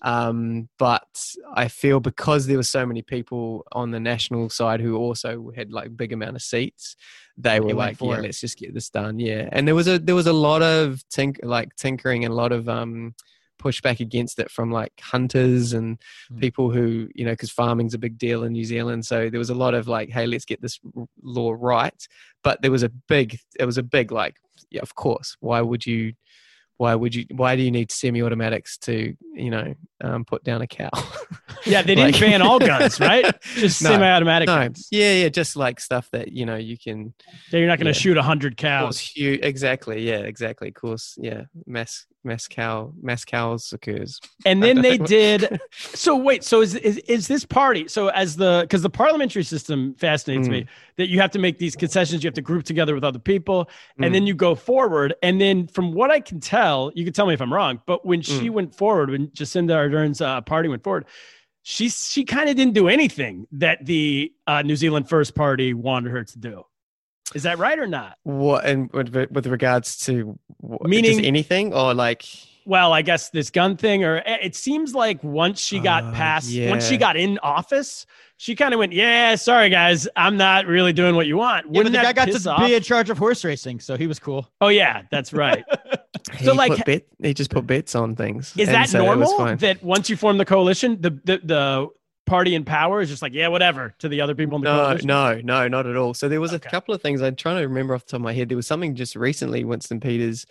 um, but I feel because there were so many people on the national side who also had like big amount of seats, they were went like, for yeah, it. let's just get this done. Yeah, and there was a there was a lot of tink like tinkering and a lot of um pushback against it from like hunters and Mm. people who, you know, because farming's a big deal in New Zealand, so there was a lot of like, hey, let's get this r- law right. But there was a big, it was a big like, yeah, of course, why would you? Why would you? Why do you need semi-automatics to, you know, um, put down a cow? Yeah, they didn't Like- ban all guns, right? Just No, semi-automatic no, guns. yeah, yeah, just like stuff that, you know, you can. Yeah, you're not going to Yeah. shoot a hundred Of course, cows. you exactly, yeah, exactly. Of course, yeah, mass mass cow mass cows occurs. And then they did. So wait, so is is, is this party? So as the because the parliamentary system fascinates Mm. me that you have to make these concessions, you have to group together with other people, and Mm. then you go forward. And then from what I can tell, you can tell me if I'm wrong, but when she Mm. went forward, when Jacinda Ardern's uh, party went forward, she she kind of didn't do anything that the uh, New Zealand First Party wanted her to do. Is that right or not? What and with, with regards to what, Meaning- just anything or like Well, I guess this gun thing, or it seems like once she got Uh, past, once she yeah. got in office, she kind of went, "Yeah, sorry guys, I'm not really doing what you want." Yeah, but Wouldn't the guy that got piss to off? be in charge of horse racing, so he was cool. Oh yeah, that's right. he So, like- put bet, he just put bets on things. Is and that so it was normal? fine. That once you form the coalition, the the the party in power is just like, yeah, whatever, to the other people in the No, coalition? no, no, not at all. So there was Okay. a couple of things I'm trying to remember off the top of my head. There was something just recently, Winston Peters,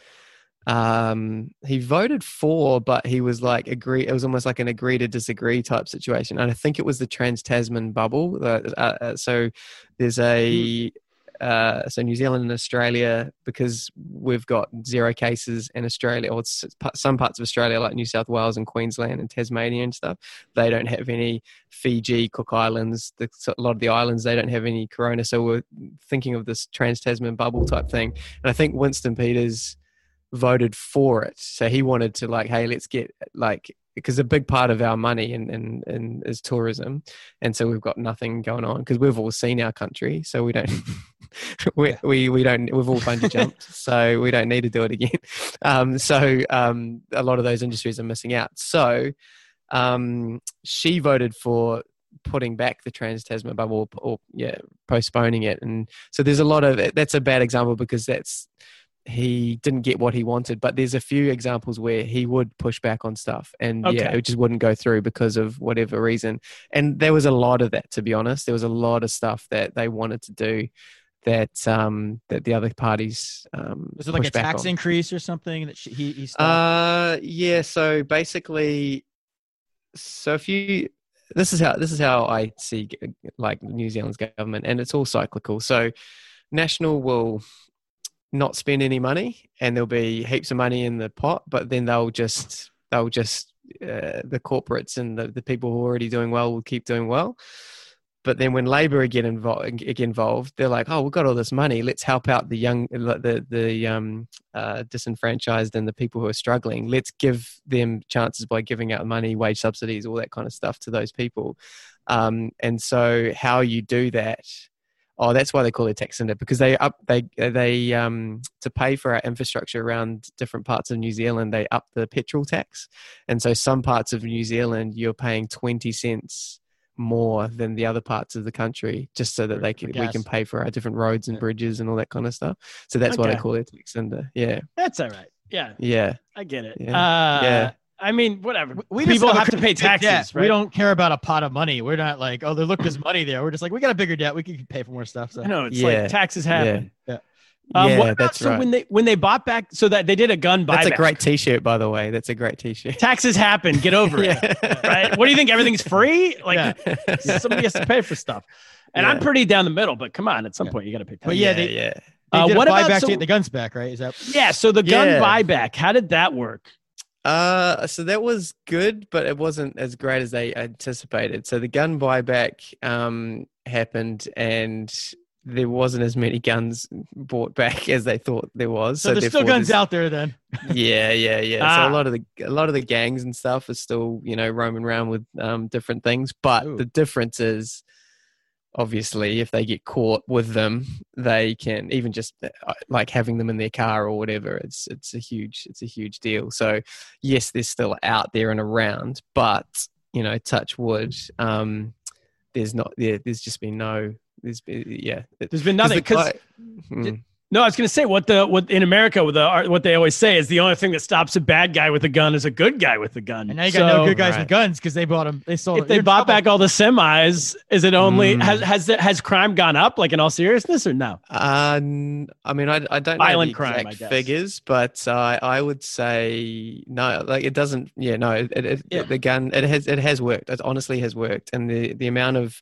um, he voted for, but he was like agree. It was almost like an agree to disagree type situation. And I think it was the Trans-Tasman bubble. Uh, uh, uh, so there's a, uh, so New Zealand and Australia, because we've got zero cases in Australia, or s- pa- some parts of Australia like New South Wales and Queensland and Tasmania and stuff, they don't have any. Fiji, Cook Islands, the, so a lot of the islands, they don't have any corona. So we're thinking of this Trans-Tasman bubble type thing. And I think Winston Peters voted for it. So he wanted to like, hey, let's get like because a big part of our money in, in, in is tourism, and so we've got nothing going on because we've all seen our country, so we don't we, we we don't we've all bungee jumped, so we don't need to do it again. Um, so um, a lot of those industries are missing out. So um, she voted for putting back the Trans-Tasman bubble, or, or yeah, postponing it, and so there's a lot of that's a bad example because that's. He didn't get what he wanted, but there's a few examples where he would push back on stuff and Okay. yeah, it just wouldn't go through because of whatever reason. And there was a lot of that, to be honest. There was a lot of stuff that they wanted to do that um, that the other parties um, Was it like a pushed back tax on. increase or something that she, he, he stopped? Uh, yeah. So basically, so if you, this is how this is how I see like New Zealand's government, and it's all cyclical. So National will not spend any money, and there'll be heaps of money in the pot, but then they'll just they'll just uh, the corporates and the, the people who are already doing well will keep doing well. But then when Labor get involved, get involved, they're like, "Oh, we've got all this money. Let's help out the young, the the um, uh, disenfranchised, and the people who are struggling. Let's give them chances by giving out money, wage subsidies, all that kind of stuff to those people." Um, and so, how you do that? Oh, that's why they call it tax index, because they up they they um to pay for our infrastructure around different parts of New Zealand, they up the petrol tax, and so some parts of New Zealand you're paying twenty cents more than the other parts of the country, just so that For- they for can we gas. can pay for our different roads and Yeah. bridges and all that kind of stuff. So that's why Okay. they call it tax index. Yeah, That's all right. Yeah, yeah, I get it. Yeah. Uh, Yeah. I mean, whatever. We just People a have to pay big taxes, debt. right? We don't care about a pot of money. We're not like, oh, there look, there's money there. We're just like, we got a bigger debt. We can pay for more stuff. So I know it's Yeah. like taxes happen. Yeah. Um, yeah. what about, That's so right. when they when they bought back, so that they did a gun buyback. That's a great T-shirt, by the way. That's a great T-shirt. Taxes happen. Get over it. Yeah. Right? What do you think? Everything's free? Like Yeah. somebody has to pay for stuff. And I'm Yeah. pretty down the middle, but come on, at some Yeah. point you got to pay. But taxes. yeah, yeah, they- yeah. They Uh, did what a about buyback so- to get the guns back, right? Is that Yeah. So the gun Yeah. buyback, how did that work? Uh, so that was good, but it wasn't as great as they anticipated. So the gun buyback um, happened, and there wasn't as many guns bought back as they thought there was. so? There's still therefore guns there's- out there then. Yeah, yeah, yeah. Ah. So a lot of the a lot of the gangs and stuff are still, you know, roaming around with um, different things. But Ooh. the difference is, obviously, if they get caught with them, they can even just uh, like having them in their car or whatever. It's it's a huge it's a huge deal. So yes, they're still out there and around, but you know, touch wood, um, there's not yeah, there's just been no there's been, yeah. There's been nothing the because guy- Hmm. no, I was going to say what the what in America with the what they always say is the only thing that stops a bad guy with a gun is a good guy with a gun. And now you got no So good guys Right. with guns because they bought them. They sold. If they bought back all the semis, is it only Mm. has has the, has crime gone up? Like in all seriousness, or no? Uh, n- I mean, I, I don't Violent know the crime, exact I guess. figures, but uh, I would say no. Like it doesn't. Yeah, no. It, it, Yeah. The gun. It has. It has worked. It honestly has worked, and the the amount of,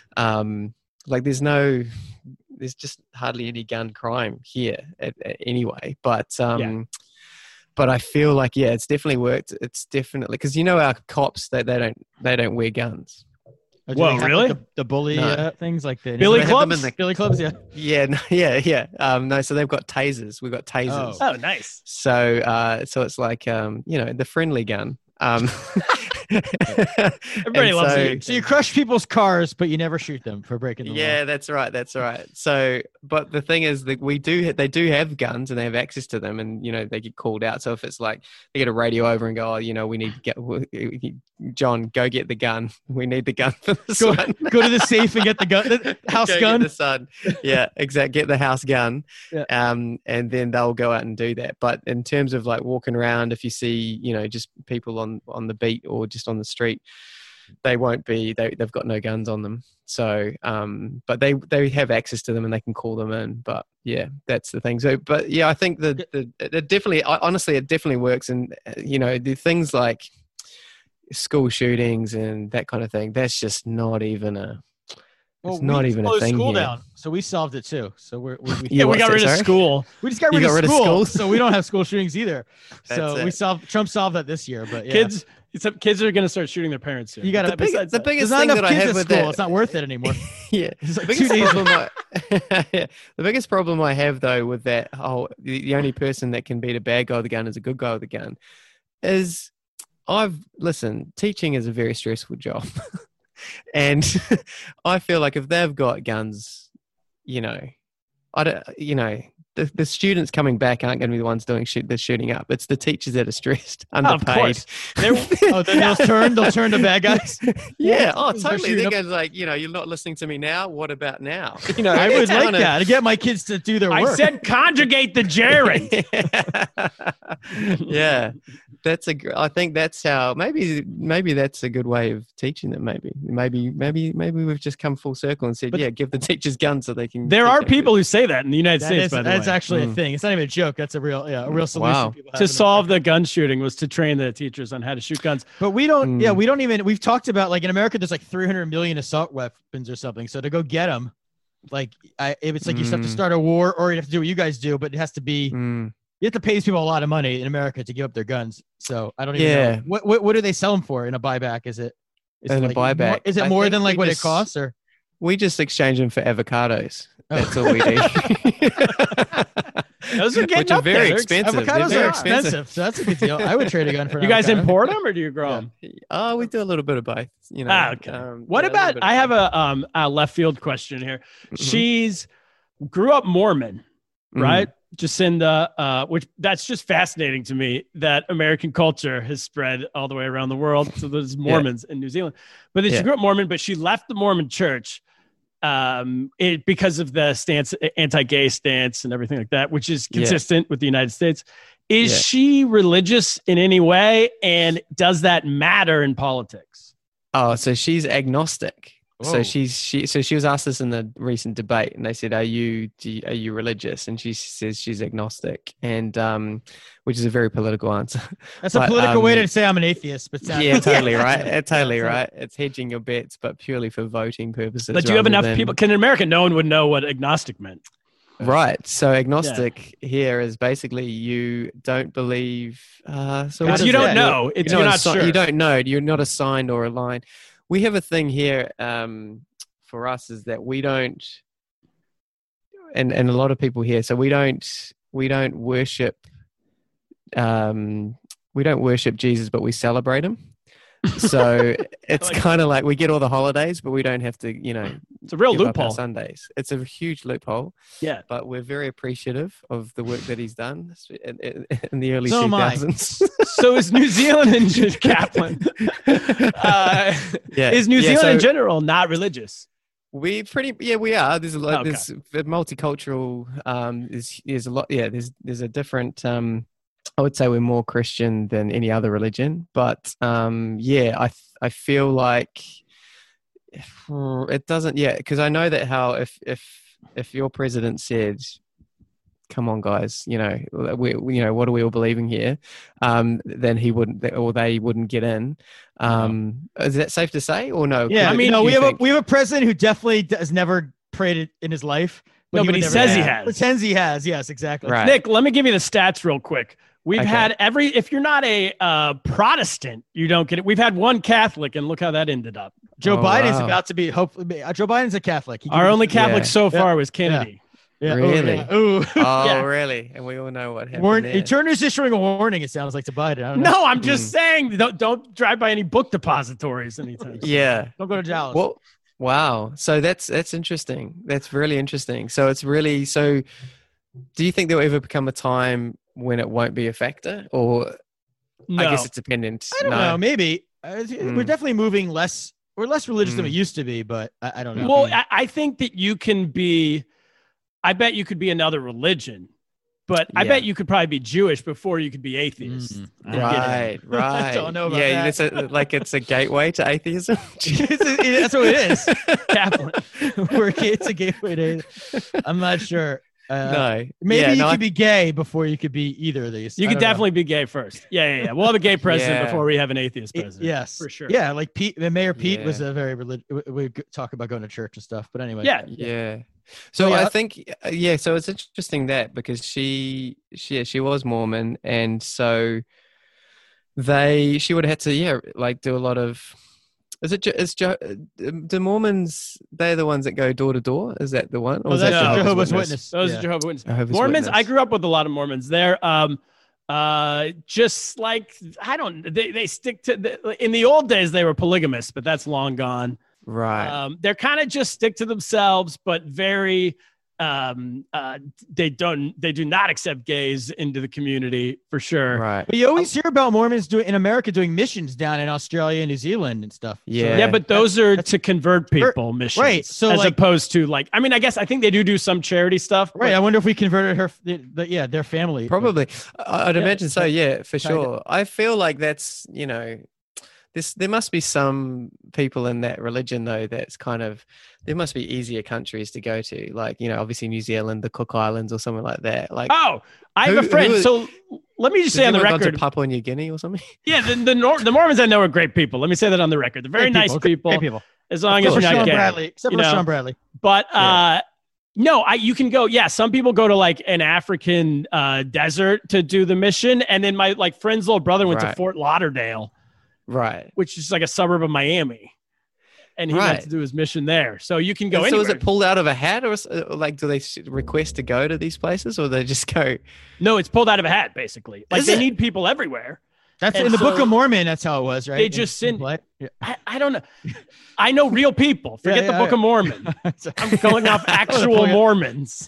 um, like there's no, there's just hardly any gun crime here at, at- anyway. But um, Yeah. but I feel like yeah, it's definitely worked. It's definitely because you know our cops they they don't they don't wear guns. Oh, do Whoa, they have, like, really? The, the bully No. uh, things like the Billy They have them clubs? in the- Billy clubs, yeah. Yeah, no, yeah, yeah. Um, no, so they've got tasers. We've got tasers. Oh. Oh, nice. So, uh, so it's like, um, you know, the friendly gun. Um, Everybody and loves so, it. So you crush people's cars, but you never shoot them for breaking the Yeah, law. that's right. That's right. So, but the thing is that we do, they do have guns and they have access to them, and you know they get called out. So if it's like they get a radio over and go, oh, you know, we need to get John, go get the gun. We need the gun for this Go, one. go to the safe and get the gun, the house Go gun. Get the son. Yeah, exactly. Get the house gun. Yeah. Um, and then they'll go out and do that. But in terms of like walking around, if you see, you know, just people on, on the beat or just on the street, they won't be, they, they've got no guns on them. So, um, but they, they have access to them and they can call them in. But yeah, that's the thing. So, but yeah, I think that the, it definitely, honestly, it definitely works. And, uh, you know, the things like school shootings and that kind of thing, that's just not even a, Well, it's not we even a closed thing school here. down, so we solved it too. So we're, we, we, Yeah, we what's got that, rid of sorry? school. we just got You rid, got of, rid of school, school? so we don't have school shootings either. So That's we it. solved Trump solved that this year. But yeah. Kids, except kids are going to start shooting their parents soon. You gotta- But The, big, besides the that- biggest there's not thing enough that I kids have at with school. that, It's not worth it anymore. yeah, It's like the two biggest days. problem I, yeah, the biggest problem I have though with that whole the, the only person that can beat a bad guy with a gun is a good guy with a gun is I've listen. Teaching is a very stressful job, and I feel like if they've got guns, you know, I don't, you know. The, the students coming back aren't going to be the ones doing shoot, the shooting up. It's the teachers that are stressed, underpaid. Of course. oh, then they'll turn. They'll turn to bad guys. Yeah. Oh, They're totally. shooting They're up. like, you know, you're not listening to me now. What about now? You know, I would it's like kinda- that to get my kids to do their I work. said conjugate the gerund. Yeah, that's a. gr- I think that's how. Maybe, maybe that's a good way of teaching them. Maybe, maybe, maybe, maybe we've just come full circle and said, But- yeah, give the teachers guns so they can. There teach are them. people who say that in the United That States, is, by the that's way. actually a Mm. thing. It's not even a joke. That's a real, yeah, a real solution. Wow. people have To in solve America. the gun shooting was to train the teachers on how to shoot guns. But we don't. Mm. Yeah, we don't even. We've talked about like in America, there's like three hundred million assault weapons or something. So to go get them, like, I, if it's like you just have to Mm. start a war, or you have to do what you guys do, but it has to be. Mm. You have to pay these people a lot of money in America to give up their guns. So I don't even Yeah. know. What, what what do they sell them for in a buyback? Is it is In it a like buyback, More, is it I more think than like we what just- it costs? Or We just exchange them for avocados. Oh. That's all we do. Those are getting Which are up very there. They're expensive. They're avocados very are expensive, so that's a good deal. I would trade a gun for. An You guys avocado. import them or do you grow Yeah. them? Oh, we do a little bit of both. You know. Ah, okay. um, What yeah, a little about? bit of I have both. a um a left field question here. Mhm. She's grew up Mormon, Mhm. right? Jacinda, uh, which that's just fascinating to me that American culture has spread all the way around the world. So there's Mormons in New Zealand, but then Yeah. she grew up Mormon, but she left the Mormon church um, it, because of the stance, anti-gay stance and everything like that, which is Yeah. consistent with the United States. Is Yeah. she religious in any way? And does that matter in politics? Oh, so she's agnostic. Whoa. So she's she. So she was asked this in the recent debate, and they said, "Are you do you, are you religious?" And she says she's agnostic, and um, which is a very political answer. That's a But, political way um, to say I'm an atheist, but sound- Yeah, totally right. Uh, Totally Yeah, right. It's hedging your bets, but purely for voting purposes. But do you have rather enough than- people? Can in America, no one would know what agnostic meant. Right. So agnostic here is basically you don't believe. Uh, so what Because is you don't that? know. It's, You're you're not assi- sure. You don't know. You're not assigned or aligned. We have a thing here um, for us is that we don't, and and a lot of people here. So we don't we don't worship. Um, we don't worship Jesus, but we celebrate him. So it's Like- kind of like we get all the holidays, but we don't have to, you know, It's a real give up our loophole. Sundays. It's a huge loophole. Yeah. But we're very appreciative of the work that he's done in, in, in the early So am I. two thousands. So is New Zealand and Kaplan? Uh, Yeah. Is New Yeah, Zealand in so- general not religious? We pretty yeah we are. There's a lot. Okay. There's a multicultural. Um, there's there's a lot. Yeah, there's there's a different. Um, I would say we're more Christian than any other religion, but um, yeah, I th- I feel like it doesn't. Yeah, because I know that how if if if your president said, "Come on, guys, you know, we, we you know what are we all believing here?" Um, then he wouldn't, or they wouldn't get in. Um, is that safe to say, or no? Yeah, I I mean, mean, no, you we have think- a we have a president who definitely d- has never prayed it in his life. No, he but would he never- says he Yeah. has. Pretends he has. Yes, exactly. Right. Nick, let me give you the stats real quick. We've Okay. had every, if you're not a uh, Protestant, you don't get it. We've had one Catholic, and look how that ended up. Joe Oh, Biden's wow. about to be. Hopefully, uh, Joe Biden's a Catholic. He Our can- only Catholic Yeah. so Yeah. far was Kennedy. Yeah, Really? Oh, yeah. Ooh. Oh, Yeah. really? And we all know what happened. Warn, there. Turner's issuing a warning. It sounds like to Biden. I don't know. No, I'm just saying, don't, don't drive by any book depositories anytime soon. Yeah. Don't go to Dallas. Well, wow. So that's that's interesting. That's really interesting. So it's really so. Do you think there will ever become a time when it won't be a factor, or No. I guess it's dependent? I don't no. know. Maybe uh, we're Mm. definitely moving less. We're less religious than we Mm. used to be, but I, I don't know. Well, I, I think that you can be, I bet you could be another religion, but I Yeah. bet you could probably be Jewish before you could be atheist. Mm. I get it. Right, right. I don't know about yeah, that. it's a, like it's a gateway to atheism. It's a- it- that's what it is. Kaplan. We're it's a gateway to. I'm not sure. Uh, no, Maybe yeah, you no, could I- be gay before you could be either of these. You I could don't know. definitely be gay first. Yeah, yeah, yeah. We'll have a gay president Yeah. before we have an atheist Y- president. Yes, for sure. Yeah, like Pete, Mayor Pete was Yeah. a very religious. We, we g- talk about going to church and stuff, but anyway. Yeah. Yeah. So yeah. I think uh, yeah, so it's interesting that because she she she was Mormon, and so they she would have had to yeah like do a lot of. Is it? Jo- Is Jo- the Mormons? They're the ones that go door to door. Is that the one? Or Oh, is that's that No. Jehovah's Witness. Those Yeah. are Jehovah's Witnesses. Jehovah's Mormons, Witness. I grew up with a lot of Mormons. They're um, Uh, just like I don't. They they stick to the, in the old days they were polygamous, but that's long gone. Right. Um, they're kind of just stick to themselves, but very. Um, uh, they don't. They do not accept gays into the community for sure. Right. But you always hear about Mormons doing in America doing missions down in Australia and New Zealand and stuff. Yeah. Yeah, but those are to convert people missions, right, so as like- opposed to like. I mean, I guess I think they do do some charity stuff. Right. but- I wonder if we converted her. The, the, yeah, their family. Probably. I- I'd Yeah, imagine so. Yeah, for Tied sure. I feel like that's, you know, this, there must be some people in that religion though, that's kind of, there must be easier countries to go to. Like, you know, obviously New Zealand, the Cook Islands or something like that. Like, Oh, I have Who- a friend. who is- so let me just has say on the anyone gone record. to Papua New Guinea or something? Yeah, the the, Nor- the Mormons I know are great people. Let me say that on the record. They're very Great nice people, people, great people. as long Except as for you're not Sean gay. Bradley. Except you for know? Sean Bradley. But uh, Yeah. no, I you can go. Yeah, some people go to like an African uh, desert to do the mission, and then my like friend's little brother went to Right. Fort Lauderdale, Right. which is like a suburb of Miami, and he went Right. to do his mission there. So you can go And so anywhere. is it pulled out of a hat or s- uh, like, do they s- request to go to these places or they just go? No, it's pulled out of a hat, basically. Like Is they it? need people everywhere. That's And in the Book so of Mormon. That's how it was, right? they In- just in send- play. Yeah. I, I don't know. I know real people. Forget Yeah, the yeah, Book yeah. of Mormon. I'm going off actual Mormons.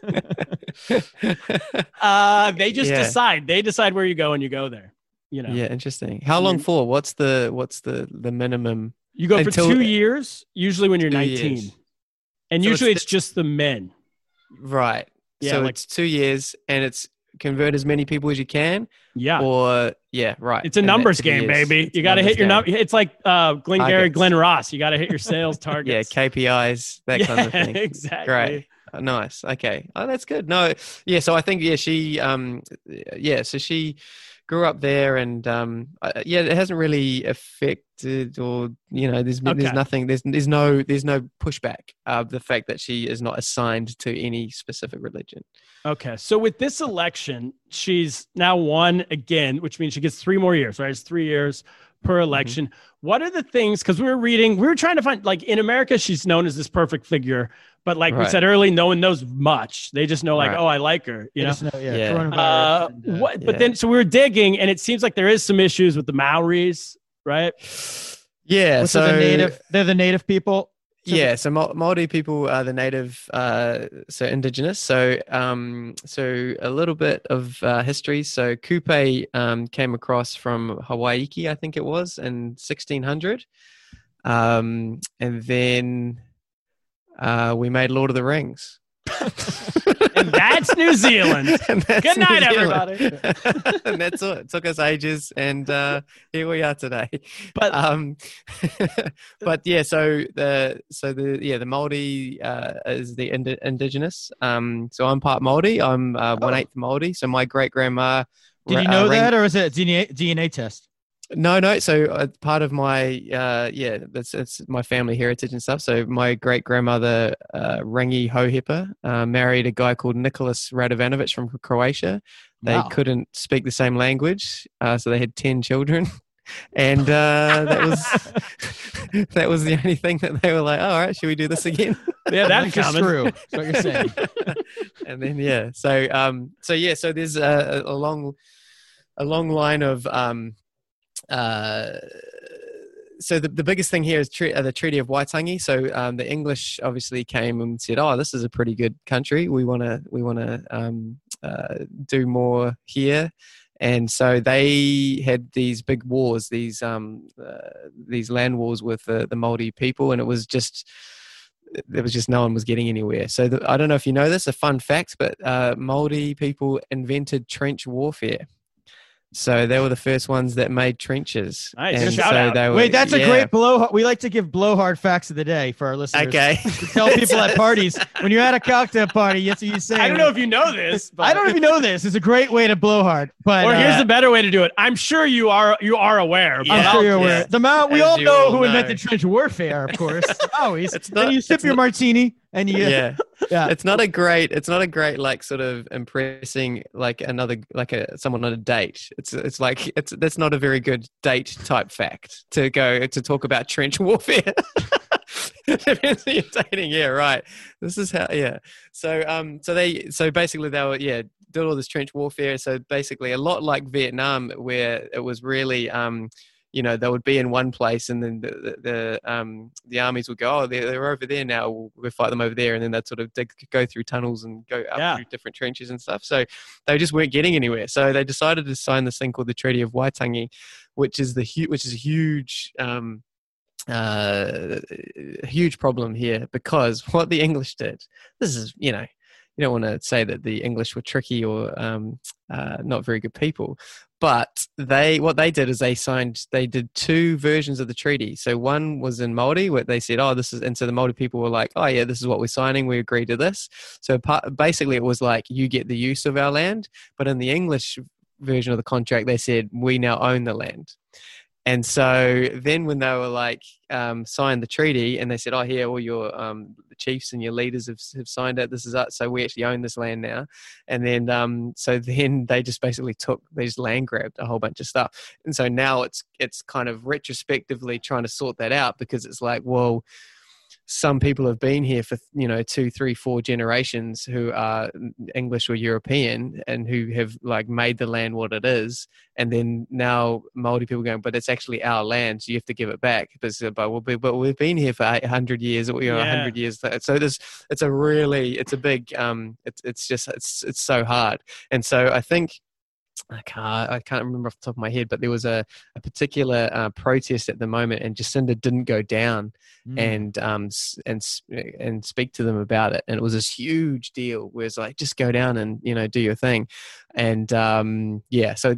Uh, they just Yeah. decide. They decide where you go, and you go there. You know, Yeah, interesting. How long for? What's the what's the the minimum? you go for Until- two years. Usually, when you're Two nineteen, years. and So usually it's it's, just the men. Right. Yeah, so like- it's two years, and it's convert as many people as you can, Yeah, or yeah, right. it's a and that numbers two game, years, baby. it's a You got to numbers hit your game. number. It's like uh, Glengarry, Targets. Glen Ross. You got to hit your sales Yeah, targets. K P Is, that kind of Yeah, thing. exactly. Great. Oh, nice. Okay. Oh, that's good. No, yeah. So I think yeah, she um, yeah. So she grew up there, and um, uh, yeah, it hasn't really affected, or you know, there's Okay. there's nothing, there's there's no there's no pushback of the fact that she is not assigned to any specific religion. Okay, so with this election, she's now won again, which means she gets three more years, right? It's three years per election. What are the things, because we were reading, we were trying to find, like in America, she's known as this perfect figure, but like we Right. said early, no one knows much. They just know like, Right. oh, I like her, you They know? just know, yeah, Yeah. coronavirus Uh, and, uh, what, But yeah. then, so we were digging, and it seems like there is some issues with the Maoris, right? Yeah. what's so the native? They're the native people. So yeah, so Mal- Maori people are the native, uh, so indigenous. So, um, so a little bit of uh, history. So Kupe um, came across from Hawaii, I think it was, in sixteen hundred, um, and then uh, we made Lord of the Rings. And that's New Zealand. And that's Good night, New everybody. Zealand. And that's it. It took us ages, and uh, here we are today. But- um, but yeah, so the so the yeah the Maori uh, is the indi- indigenous. Um, so I'm part Maori. I'm uh, one eighth Maori. So my great grandma. Did you know that, or is it a D N A, D N A test? No, no. So uh, part of my uh, yeah, that's it's my family heritage and stuff. So my great grandmother uh, Rangi Hohepa uh, married a guy called Nicholas Radovanovic from Croatia. They Wow. couldn't speak the same language, uh, so they had ten children, and uh, that was that was the only thing that they were like, oh, all right, should we do this again? Yeah, that's Link is coming. true. That's what you're saying. And then yeah, so um, so yeah, so there's a, a long a long line of um. Uh, so the, the biggest thing here is tre- uh, the Treaty of Waitangi. So um, the English obviously came and said, "Oh, this is a pretty good country. We want to we want to um, uh, do more here." And so they had these big wars, these um, uh, these land wars with the, the Māori people, and it was just there was just no one was getting anywhere. So the, I don't know if you know this, a fun fact, but uh, Māori people invented trench warfare. So they were the first ones that made trenches. Nice. And Shout so out. they were- Wait, that's a yeah. great blow. We like to give blowhard facts of the day for our listeners. Okay. To tell people at parties, when you're at a cocktail party, that's what you say. I don't know if you know this, but I don't even know this. It's a great way to blow hard. But Or here's uh, the better way to do it. I'm sure you are you are aware. but Yeah. I'm I'll- sure you're aware. yeah. The Mao, we As all you know all who know. invented trench warfare, of course. Always. It's Then not- you sip it's your not- martini and you Yeah. yeah. It's not a great, it's not a great, like sort of impressing like another, like a, someone on a date. It's, it's like, it's, that's not a very good date type fact to go to talk about trench warfare. Depends who you're dating. Yeah. Right. This is how, yeah. So, um, so they, so basically they were, yeah, did all this trench warfare. So basically, a lot like Vietnam, where it was really, um, you know, they would be in one place, and then the the, the um the armies would go, oh, they're, they're over there now. We'll, we'll fight them over there, and then they'd sort of dig, go through tunnels and go up Yeah. through different trenches and stuff. So they just weren't getting anywhere. So they decided to sign this thing called the Treaty of Waitangi, which is the hu- which is a huge. Um, uh, huge problem here, because what the English did, this is, you know, you don't want to say that the English were tricky or um, uh, not very good people, but they, what they did is they signed, they did two versions of the treaty. So one was in Māori, where they said, oh, this is, and so the Māori people were like, oh yeah, this is what we're signing. We agree to this. So part, basically it was like, you get the use of our land, but in the English version of the contract, they said, we now own the land. And so then when they were like, um, signed the treaty, and they said, oh, here, all your um, the chiefs and your leaders have, have signed it. This is us. So we actually own this land now. And then, um, so then they just basically took, they just land grabbed a whole bunch of stuff. And so now it's, it's kind of retrospectively trying to sort that out, because it's like, well, some people have been here for, you know, two, three, four generations who are English or European, and who have like made the land what it is. And then now Māori people going, but it's actually our land, so you have to give it back. But, but, we'll be, but we've been here for eight hundred years, or, you know, Yeah. one hundred years. So there's, it's a really, it's a big, um, it's, it's just, it's, it's so hard. And so I think, I can't, I can't remember off the top of my head, but there was a, a particular uh, protest at the moment, and Jacinda didn't go down mm. and um and and speak to them about it, and it was this huge deal where it's like, just go down and, you know, do your thing. And um yeah, so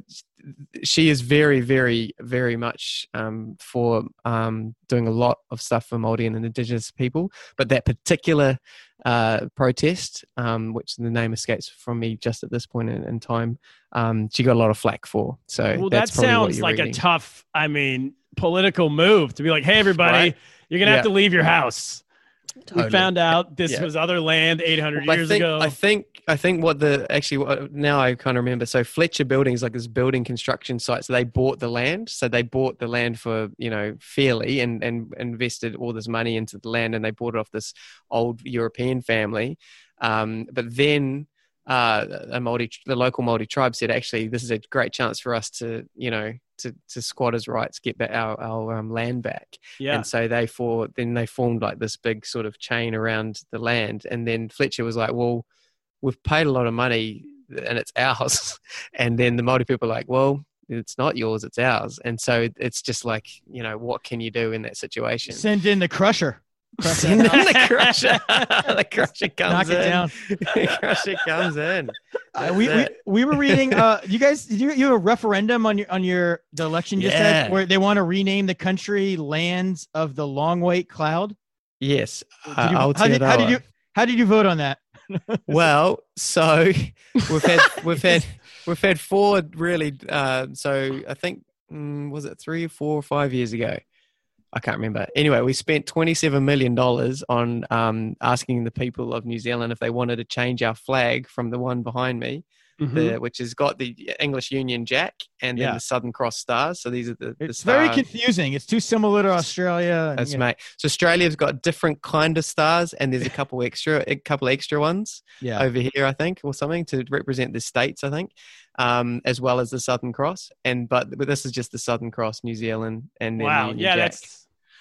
she is very, very, very much um for um doing a lot of stuff for Māori and Indigenous people, but that particular uh protest, um which the name escapes from me just at this point in, in time, um she got a lot of flack for. So well, that's that probably what sounds you're like reading. a tough, I mean, political move to be like, hey everybody, Right? you're gonna have Yeah. to leave your house. Totally. We found out this Yeah. was other land eight hundred Well, years I think, ago. I think I think what the actually what, now I kind of remember. So Fletcher Building is like this building construction site. So they bought the land. So they bought the land for, you know, fairly, and and invested all this money into the land, and they bought it off this old European family. Um, but then uh, a Māori, the local Māori tribe said, actually, this is a great chance for us to, you know, to, to squatters' rights, get back our, our um, land back. yeah. And so they for then they formed like this big sort of chain around the land. And then Fletcher was like, well, we've paid a lot of money and it's ours. And then the Māori people are like, well, it's not yours, it's ours. And so it's just like, you know, what can you do in that situation? Send in the crusher. Crush And that then house. the crusher, the crusher comes Knock it in. down. The crusher comes in. Uh, we, we That's it. we were reading. Uh, you guys, did you you have a referendum on your on your the election you Yeah. said, where they want to rename the country Lands of the Long White Cloud? Yes, Did uh, you- how, did, how did you how did you vote on that? Well, so we've had we've had we've had four really. Uh, so I think mm, was it three or four or five years ago? I can't remember. Anyway, we spent twenty-seven million dollars on um, asking the people of New Zealand if they wanted to change our flag from the one behind me, Mhm. the, which has got the English Union Jack and then Yeah. the Southern Cross stars. So these are the, the It's very stars. confusing. It's too similar to Australia. and, That's you know, mate. So Australia's got different kind of stars, and there's a couple extra, a couple extra ones yeah. over here, I think, or something to represent the states, I think, um, as well as the Southern Cross. And but, but this is just the Southern Cross, New Zealand, and then Wow. the Union Yeah, Jack. that's.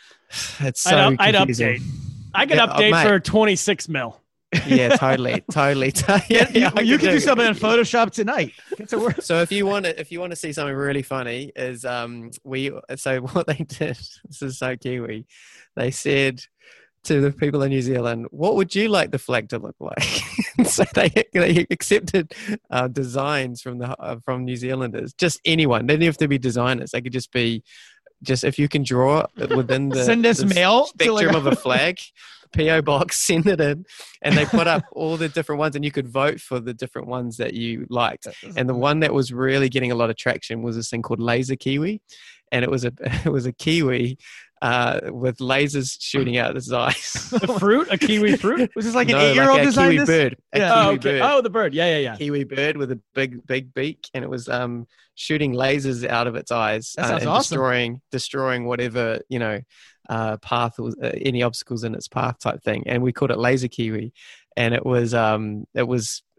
It's so I'd, up- I'd confusing. update. I could Yeah, update mate. for twenty-six mil. Yeah, totally, totally. yeah, you, yeah, I you could can do something in Photoshop tonight. Get to work. So if you want to, if you want to see something really funny, is um we so what they did. This is so Kiwi. They said to the people in New Zealand, "What would you like the flag to look like?" So they they accepted uh, designs from the uh, from New Zealanders. Just anyone. They didn't have to be designers. They could just be. Just if you can draw within the, Send us the mail to spectrum like- of a flag, P O box, send it in, and they put up all the different ones, and you could vote for the different ones that you liked. And the one that was really getting a lot of traction was this thing called Laser Kiwi, and it was a it was a kiwi uh, with lasers shooting out of its eyes. The fruit, a kiwi fruit. Was this like an No, eight-year-old a designed kiwi this? bird. A Yeah. kiwi Oh, okay. bird. Oh, the bird. Yeah, yeah, yeah. Kiwi bird with a big, big beak, and it was um, shooting lasers out of its eyes That uh, sounds and awesome. destroying, destroying whatever you know, uh, path was uh, any obstacles in its path type thing. And we called it Laser Kiwi, and it was um, it was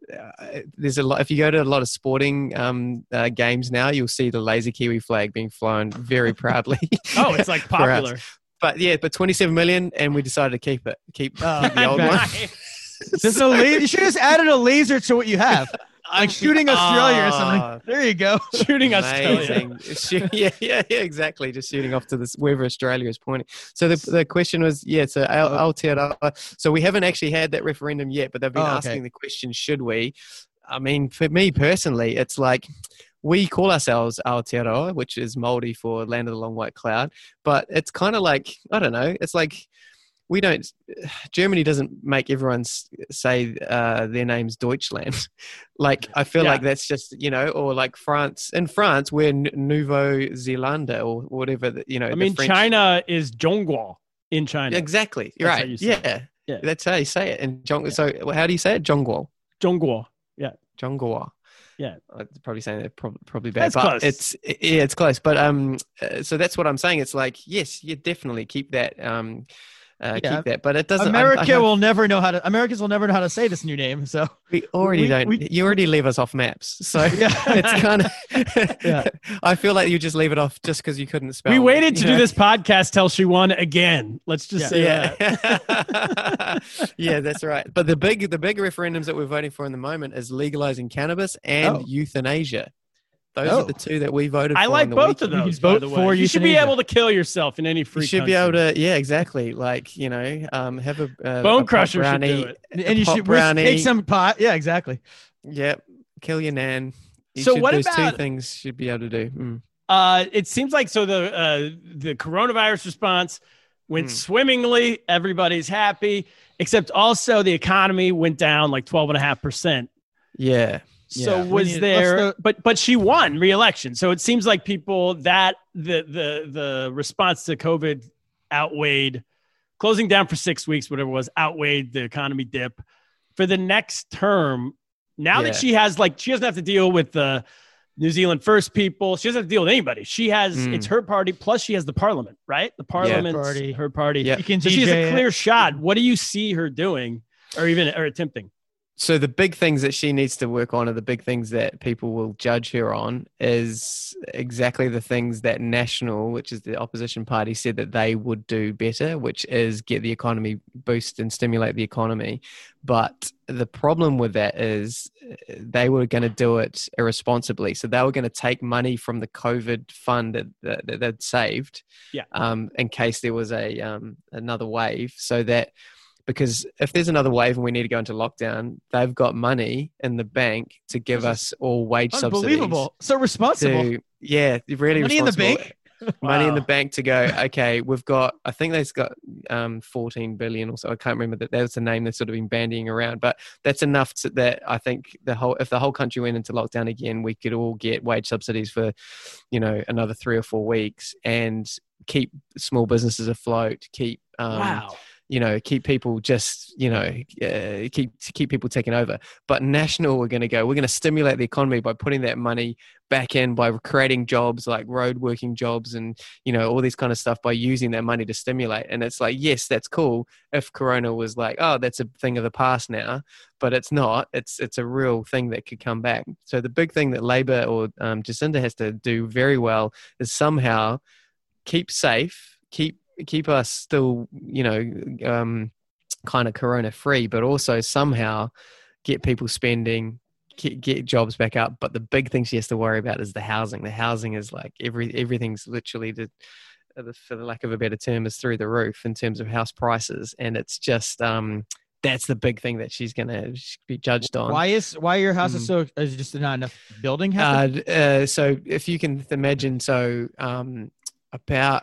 uh, there's a lot. If you go to a lot of sporting um, uh, games now, you'll see the laser Kiwi flag being flown very proudly. Oh, it's like for popular. us. But yeah, but twenty-seven million, and we decided to keep it, keep, Oh, keep the old one. There's no laser. You should have just added a laser to what you have. Like shooting Australia or something. Ah. There you go. Shooting Australia. Amazing. Shoot- yeah, yeah, yeah, exactly. Just shooting off to this wherever Australia is pointing. So the the question was, yeah, so Al- Aotearoa. So we haven't actually had that referendum yet, but they've been Oh, okay. asking the question, should we? I mean, for me personally, it's like we call ourselves Aotearoa, which is Māori for Land of the Long White Cloud, but it's kind of like, I don't know, it's like we don't, Germany doesn't make everyone s- say uh, their name's Deutschland. Like, I feel Yeah. like that's just, you know, or like France. In France, we're N- Nouveau Zealand or whatever, the, you know. I the mean, French- China is Zhongguo in China. Exactly. You're That's how right. you say Yeah. it. Yeah. That's how you say it. And Zhong- So how do you say it? Zhongguo. Zhongguo. Zhongguo. Yeah. I'm probably saying that prob- probably bad, That's but close. it's yeah, it's close. But um, uh, so that's what I'm saying. It's like yes, you definitely keep that um, uh, Yeah. keep that, but it doesn't. I- I America don't- will never know how to. Americans will never know how to say this new name. So We already we- don't. we- you already leave us off maps, so Yeah. it's kind of. Yeah. I feel like you just leave it off just because you couldn't spell. We waited to you do know? this podcast till she won again. Let's just say that. Yeah, yeah, that's right. But the big, the big referendums that we're voting for in the moment is legalizing cannabis and Oh. euthanasia. Those Oh. are the two that we voted I for. like in the both of weekend. You those. can by vote the for way. You should be euthanasia. able to kill yourself in any free. You should be able country. to, yeah, exactly. Like you know, um, have a uh, Bone a pop Crusher should brownie. do it. and, a and you pop should risk- brownie. take some pot. Yeah, exactly. Yep, kill your nan. You So should- what those about- two things should be able to do? Mm. Uh, it seems like so the uh, the coronavirus response went Hmm. swimmingly. Everybody's happy, except also the economy went down like twelve and a half percent. Yeah, So Yeah. We was need- there, let's the- but but she won re-election. So it seems like people that the the the response to COVID outweighed closing down for six weeks, whatever it was, outweighed the economy dip for the next term. Now Yeah. that she has like she doesn't have to deal with the New Zealand First people, she doesn't have to deal with anybody. She has Mm. it's her party plus she has the parliament, right? The parliament's Party. her party. Yeah. You can So she has D J a it. clear shot. What do you see her doing, or even or attempting? so the big things that she needs to work on, or the big things that people will judge her on, is exactly the things that National, which is the opposition party, said that they would do better, which is get the economy boost and stimulate the economy. But the problem with that is uh, they were going to do it irresponsibly. So they were going to take money from the COVID fund that, that, that they'd saved, Yeah. um, in case there was a um, another wave, so that. Because if there's another wave and we need to go into lockdown, they've got money in the bank to give This us all wage Unbelievable. So responsible. subsidies. To, yeah, really Money in the responsible. bank. Money in Wow. the bank to go, okay, we've got, I think they've got um, fourteen billion or so. I can't remember that. That's the name that's sort of been bandying around, but that's enough to, that I think the whole, if the whole country went into lockdown again, we could all get wage subsidies for, you know, another three or four weeks and keep small businesses afloat, keep, um, Wow. you know, keep people just, you know, uh, keep keep people taking over. But National, we're going to go, we're going to stimulate the economy by putting that money back in, by creating jobs like road working jobs and, you know, all these kind of stuff, by using that money to stimulate. And it's like, yes, that's cool if Corona was like, oh, that's a thing of the past now, but it's not. It's it's a real thing that could come back. So the big thing that Labour or um, Jacinda has to do very well is somehow keep safe, keep keep us still, you know, um, kind of corona free, but also somehow get people spending, get, get jobs back up. But the big thing she has to worry about is the housing. The housing is like every everything's literally, the, for the lack of a better term, is through the roof in terms of house prices, and it's just um, that's the big thing that she's going to be judged on. Why is why your house is Mm. so is just not enough building? Have Uh, uh, so if you can imagine, so um, about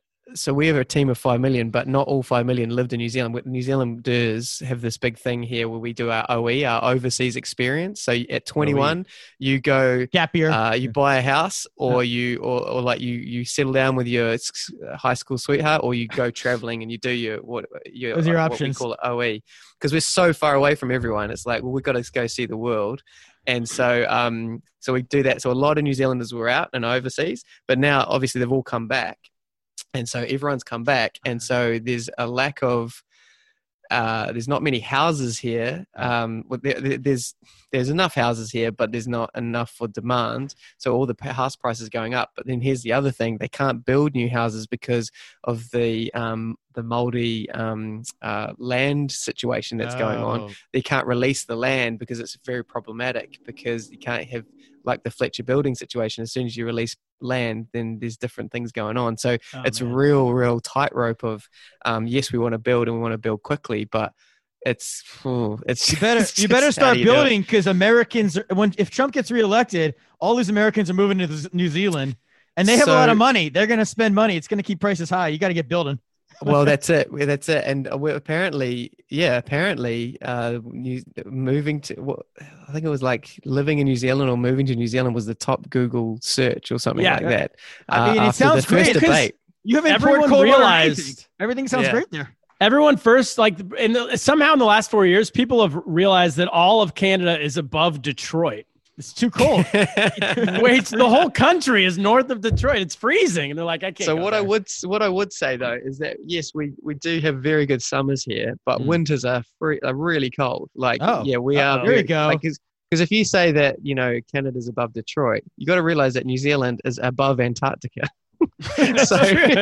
so we have a team of five million, but not all five million lived in New Zealand. New Zealanders have this big thing here where we do our O E, our overseas experience. So at twenty-one, you go, gap year? uh, you buy a house, or you, or, or like you, you settle down with your s- high school sweetheart, or you go traveling and you do your what your, Those are your what we options. call it O E, because we're so far away from everyone. It's like, well, we've got to go see the world. And so, um, so we do that. So a lot of New Zealanders were out and overseas, but now obviously they've all come back. And so everyone's come back. And so there's a lack of uh, there's not many houses here. Um, well, there, there- there's there's enough houses here, but there's not enough for demand. So all the pa- house prices going up. But then here's the other thing: they can't build new houses because of the um, the Māori um, uh, land situation that's going on. Oh. They can't release the land because it's very problematic, because you can't have like the Fletcher building situation. As soon as you release land, then there's different things going on. So Oh, it's a man. real, real tightrope of, um, yes, we want to build and we want to build quickly, but it's, oh, it's You better it's you better just, how start do you do it? building, because Americans are, when if Trump gets reelected, all these Americans are moving to Z- New Zealand, and they have a lot So- of money. They're going to spend money. It's going to keep prices high. You got to get building. Well, that's it. Well, That's it. And uh, we're apparently, yeah, apparently, uh, New, moving to, well, I think it was like living in New Zealand or moving to New Zealand was the top Google search or something Yeah. like that. I mean, uh, it after sounds the first great, 'cause debate. You have Everyone important cold water realized- anything. Everything sounds Yeah. great there. Everyone first, like, in the, somehow in the last four years, people have realized that all of Canada is above Detroit. It's too cold. Wait, the whole country is north of Detroit. It's freezing, and they're like, I can't. So go what I there. would what I would say though is that yes, we, we do have very good summers here, but Mm. winters are free, are really cold. Like Oh, yeah, we uh-oh. are. There you go. Because if you say that you know Canada's above Detroit, you got to realize that New Zealand is above Antarctica. so,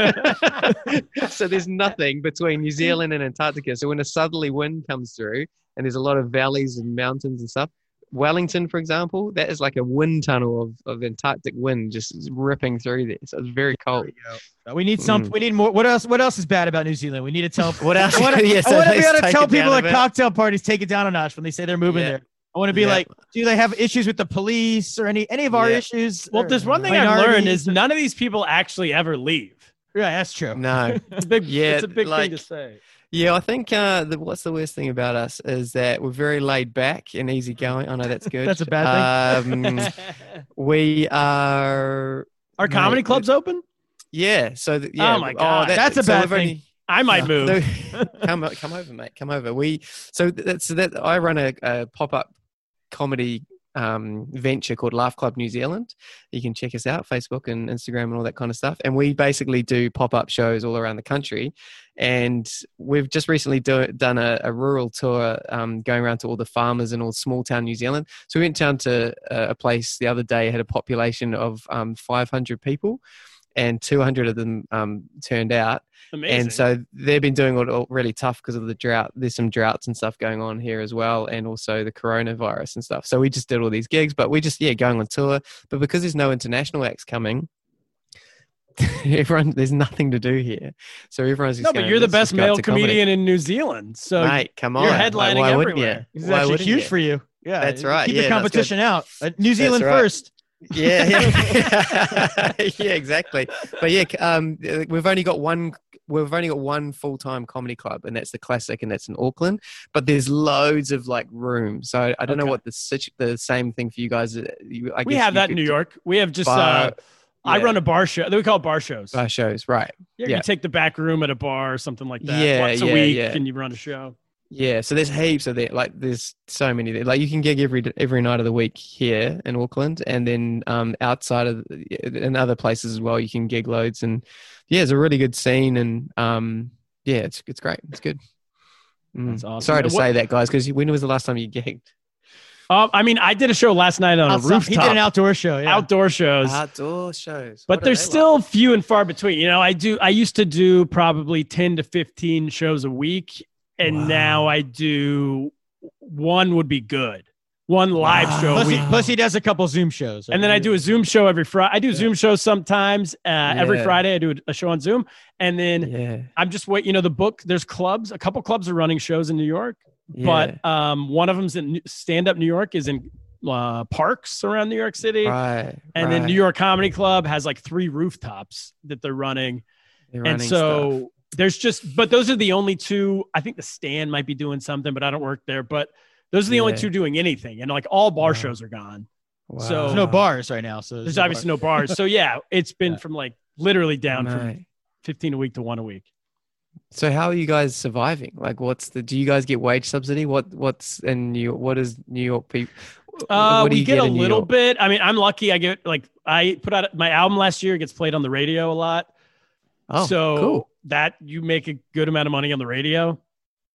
so there's nothing between New Zealand and Antarctica. So when a southerly wind comes through and there's a lot of valleys and mountains and stuff, Wellington, for example, that is like a wind tunnel of, of Antarctic wind just ripping through there. So it's very cold. We need some. Mm. We need more. What else? What else is bad about New Zealand? We need to tell. What else? I want to Yes, be let's able to take tell it down people a at bit. cocktail parties, take it down a notch when they say they're moving Yeah. there. I want to be Yeah. like, do they have issues with the police or any any of our Yeah. issues? Well, or there's one thing I've learned minorities? is none of these people actually ever leave. Yeah, that's true. No. It's a big, Yeah, it's a big like- thing to say. Yeah, I think uh, the, what's the worst thing about us is that we're very laid back and easygoing. I know that's good. That's a bad thing. Um, we are. Are comedy mate, clubs open? Yeah. So th- yeah. Oh my God. That's a so bad we've thing. only- I might Yeah. move. So- come o- come over, mate. Come over. We so that's so that I run a, a pop up comedy um, venture called Laugh Club New Zealand. You can check us out, Facebook and Instagram and all that kind of stuff. And we basically do pop up shows all around the country. And we've just recently do, done a, a rural tour, um, going around to all the farmers in all small town New Zealand. So we went down to a, a place the other day, had a population of um, five hundred people, and two hundred of them um, turned out. Amazing. And so they've been doing it all really tough because of the drought. There's some droughts and stuff going on here as well, and also the coronavirus and stuff. So we just did all these gigs, but we just, yeah, going on tour. But because there's no international acts coming, everyone, there's nothing to do here. So everyone's just no, but going, you're the "Let's best just go out male to comedy." comedian in New Zealand. So Mate, come on. you're Like, headlining why wouldn't you? everywhere. This is Why actually wouldn't huge you? for you. Yeah, That's right. Keep Yeah, the that's competition out. Uh, New Zealand right. first. Yeah, yeah, yeah, exactly. But yeah, um, we've only got one. We've only got one full-time comedy club, and that's the Classic, and that's in Auckland. But there's loads of like rooms. So I don't know Okay. what the situ- the same thing for you guys. uh, You, I we guess have you that in could New do York. We have just. Uh, bar- I yeah. run a bar show. We call it bar shows. bar shows, right? yeah, yeah. You take the back room at a bar or something like that. Yeah, once a yeah, week, yeah. and you run a show. Yeah, so there's heaps of that. Like, there's so many there. Like, you can gig every every night of the week here in Auckland, and then um, outside of in other places as well, you can gig loads. And yeah, it's a really good scene, and um, yeah, it's it's great. It's good. Mm. That's awesome. Sorry to And what- say that, guys, because when was the last time you gigged? Um, I mean, I did a show last night on a Outside- rooftop. He did an outdoor show. Yeah. outdoor shows. Outdoor shows. But What are there's they still like? few and far between. You know, I do. I used to do probably ten to fifteen shows a week, and Wow. now I do one would be good, one live Wow. show a Plus he, week, plus he does a couple Zoom shows. and then I do a Zoom show every Friday. I do Zoom shows sometimes. Uh, Every Yeah. Friday, I do a show on Zoom, and then Yeah. I'm just wait. You know, the book. There's clubs. A couple clubs are running shows in New York, Yeah. but um, one of them's in Stand Up New York is in uh, parks around New York City. right. And then right. New York Comedy Club has like three rooftops that they're running. They're And running so stuff. there's just, but those are the only two. I think the Stand might be doing something, but I don't work there. But those are the only Yeah. two doing anything. And like all bar Wow. shows are gone. Wow. so- There's no bars right now, so There's obviously no bars. So yeah, it's been Yeah. from like literally down from Mate. fifteen a week to one a week. So how are you guys surviving? Like, what's the? Do you guys get wage subsidy? What What's in New York? What is New York people? Uh, what do we you get, a in New little York? bit. I mean, I'm lucky. I get like, I put out my album last year, it gets played on the radio a lot. Oh, so cool. that you make a good amount of money on the radio.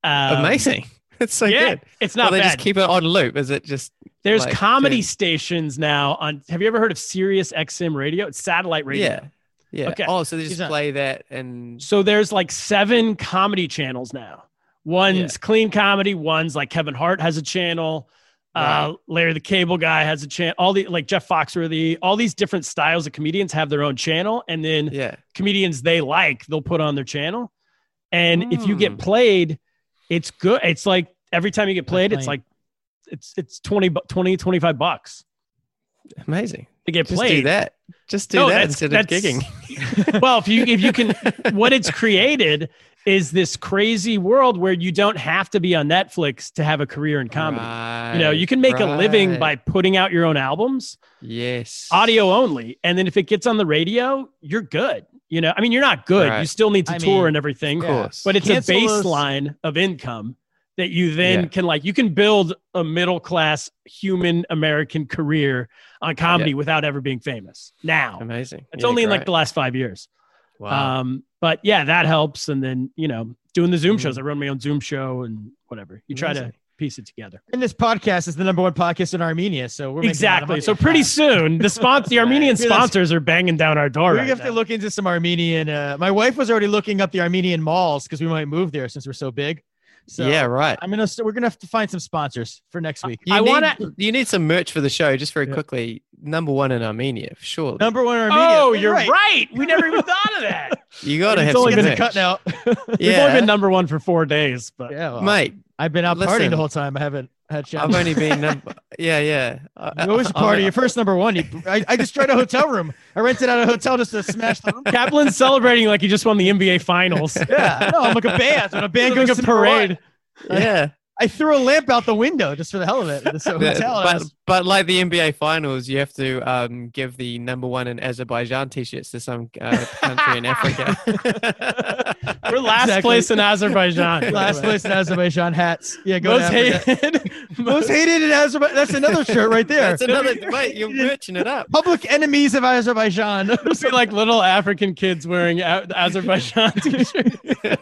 Um, Amazing. It's so yeah, good. it's not Well, they bad. just keep it on loop. Is it just There's like, comedy turn- stations now on. Have you ever heard of Sirius X M radio? It's satellite radio. Yeah. Yeah. Okay. Oh, so they He's just not- play that and So there's like seven comedy channels now. One's Yeah. clean comedy. One's like Kevin Hart has a channel. Uh, Right. Larry the Cable Guy has a channel. All the like Jeff Foxworthy. All these different styles of comedians have their own channel, and then yeah. comedians they like they'll put on their channel. And if you Mm. get played, it's good. It's like every time you get played, it's playing. like it's it's twenty, bu- twenty, twenty-five bucks Amazing. to get Just played. do that. Just do No, that that's- instead of that's- gigging. Well, if you if you can, what it's created is this crazy world where you don't have to be on Netflix to have a career in comedy. you know, you can make a living right. by putting out your own albums, Yes. audio only, and then if it gets on the radio, you're good. You know, I mean, you're not good. Right. You still need to I tour mean, and everything, Of course. but it's Cancel a those- baseline of income that you then Yeah. can like you can build a middle class human American career on comedy Yeah. without ever being famous. Now Amazing. it's Yeah, only in like great. the last five years. Wow. Um, but yeah, that helps. And then, you know, doing the Zoom Mm. shows, I run my own Zoom show and whatever. You try to Amazing. piece it together. And this podcast is the number one podcast in Armenia, so we're making a lot of Exactly. money. So pretty soon, the sponsor, the Armenian Maybe that's- sponsors are banging down our door. we right have now. to look into some Armenian. Uh, my wife was already looking up the Armenian malls because we might move there since we're so big. So yeah, right. I'm gonna. We're gonna have to find some sponsors for next week. You I need, wanna- you need some merch for the show, just very Yeah. quickly. Number one in Armenia, surely. Number one Armenia. Oh, you're right. right. We never even thought of that. You gotta It's have only some been It's a merch. cut now. We've only Yeah, been number one for four days, but yeah, well, mate. I've been out partying Listen. the whole time. I haven't had chance. I've only been number. Yeah, yeah. I- You always I- party. I'm- Your first number one. You, I, I destroyed a hotel room. I rented out a hotel just to smash the room. Kaplan's celebrating like he just won the N B A finals. Yeah, no, I'm like a band. When a band Like goes a to number one, parade. Yeah, I threw a lamp out the window just for the hell of it. This hotel. but, and I was- but like the N B A finals, you have to um, give the number one in Azerbaijan t-shirts to some uh, country in Africa. We're last Exactly. place in Azerbaijan. Last place in Azerbaijan hats. Yeah, go Most to Africa. hated. Most hated in Azerbaijan. That's another shirt right there. That's another. Wait, you're merching it up. Public enemies of Azerbaijan. It'd be like little African kids wearing a- Azerbaijan t-shirts.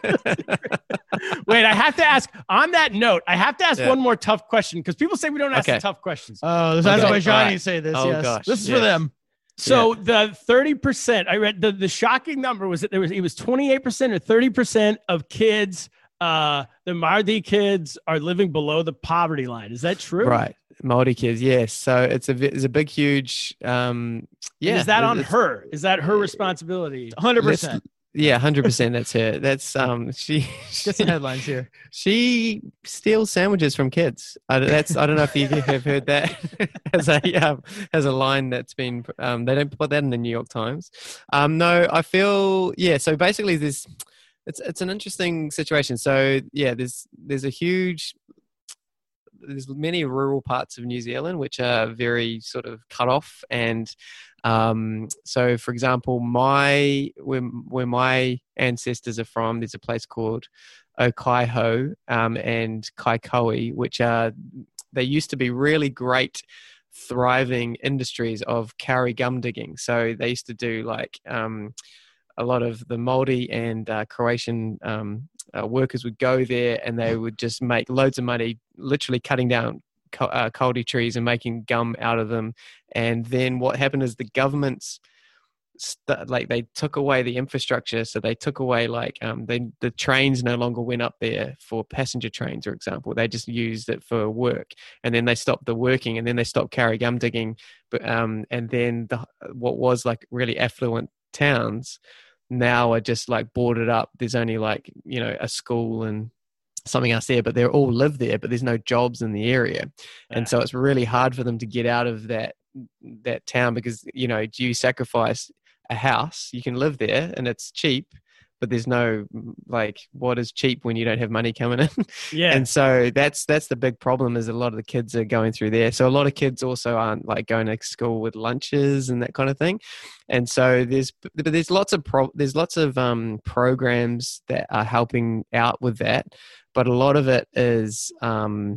Wait, I have to ask. On that note, I have to ask Yeah. one more tough question because people say we don't ask Okay. the tough questions. Oh, there's Okay, Azerbaijanis right. say this. Oh, yes, gosh, this is for yes. them. So the thirty percent, I read the, the shocking number was that there was it was twenty-eight percent or thirty percent of kids, uh, the Mardi kids are living below the poverty line. Is that true? Right, Maori kids. Yes. So it's a vi- it's a big, huge. Um, Yeah. yeah. Is that on it's- her? Is that her responsibility? one hundred let's- percent. Yeah, hundred percent. That's her. That's um. She. Get some headlines here. She steals sandwiches from kids. I, that's I don't know if you have heard that as a um, as a line that's been um, they don't put that in the New York Times. Um, no, I feel yeah. So basically, there's it's it's an interesting situation. So yeah, there's there's a huge there's many rural parts of New Zealand which are very sort of cut off and. Um, so, for example, my where, where my ancestors are from, there's a place called Okaiho um, and Kaikoui, which are they used to be really great, thriving industries of kauri gum digging. So they used to do like um, a lot of the Māori and uh, Croatian um, uh, workers would go there and they would just make loads of money, literally cutting down uh, kauri trees and making gum out of them. And then what happened is the governments st- like they took away the infrastructure. So they took away like um, they, the trains no longer went up there for passenger trains, for example. They just used it for work. And then they stopped the working and then they stopped kauri gum digging. But um, and then the, what was like really affluent towns now are just like boarded up. There's only like, you know, a school and something else there, but they all live there, but there's no jobs in the area. And so it's really hard for them to get out of that that town because, you know, do you sacrifice a house? You can live there and it's cheap, but there's no like what is cheap when you don't have money coming in. Yeah. And so that's that's the big problem is a lot of the kids are going through there. So a lot of kids also aren't like going to school with lunches and that kind of thing. And so there's but there's lots of pro, there's lots of um, programs that are helping out with that, but a lot of it is um,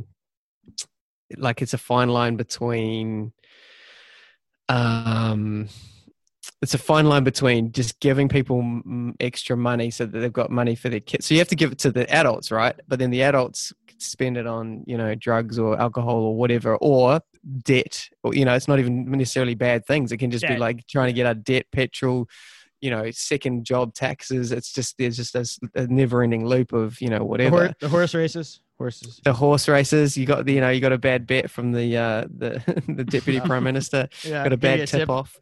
like it's a fine line between um it's a fine line between just giving people m- extra money so that they've got money for their kids. So you have to give it to the adults, right? But then the adults spend it on, you know, drugs or alcohol or whatever, or debt. Or, you know, it's not even necessarily bad things. It can just Yeah. be like trying to get out of debt, petrol, you know, second job taxes. It's just, there's just this, a never ending loop of, you know, The, whatever. hor- the horse races, horses. The horse races, you got the, you know, you got a bad bet from the uh, the the deputy prime minister. Yeah, Got a give you bad tip, tip. off.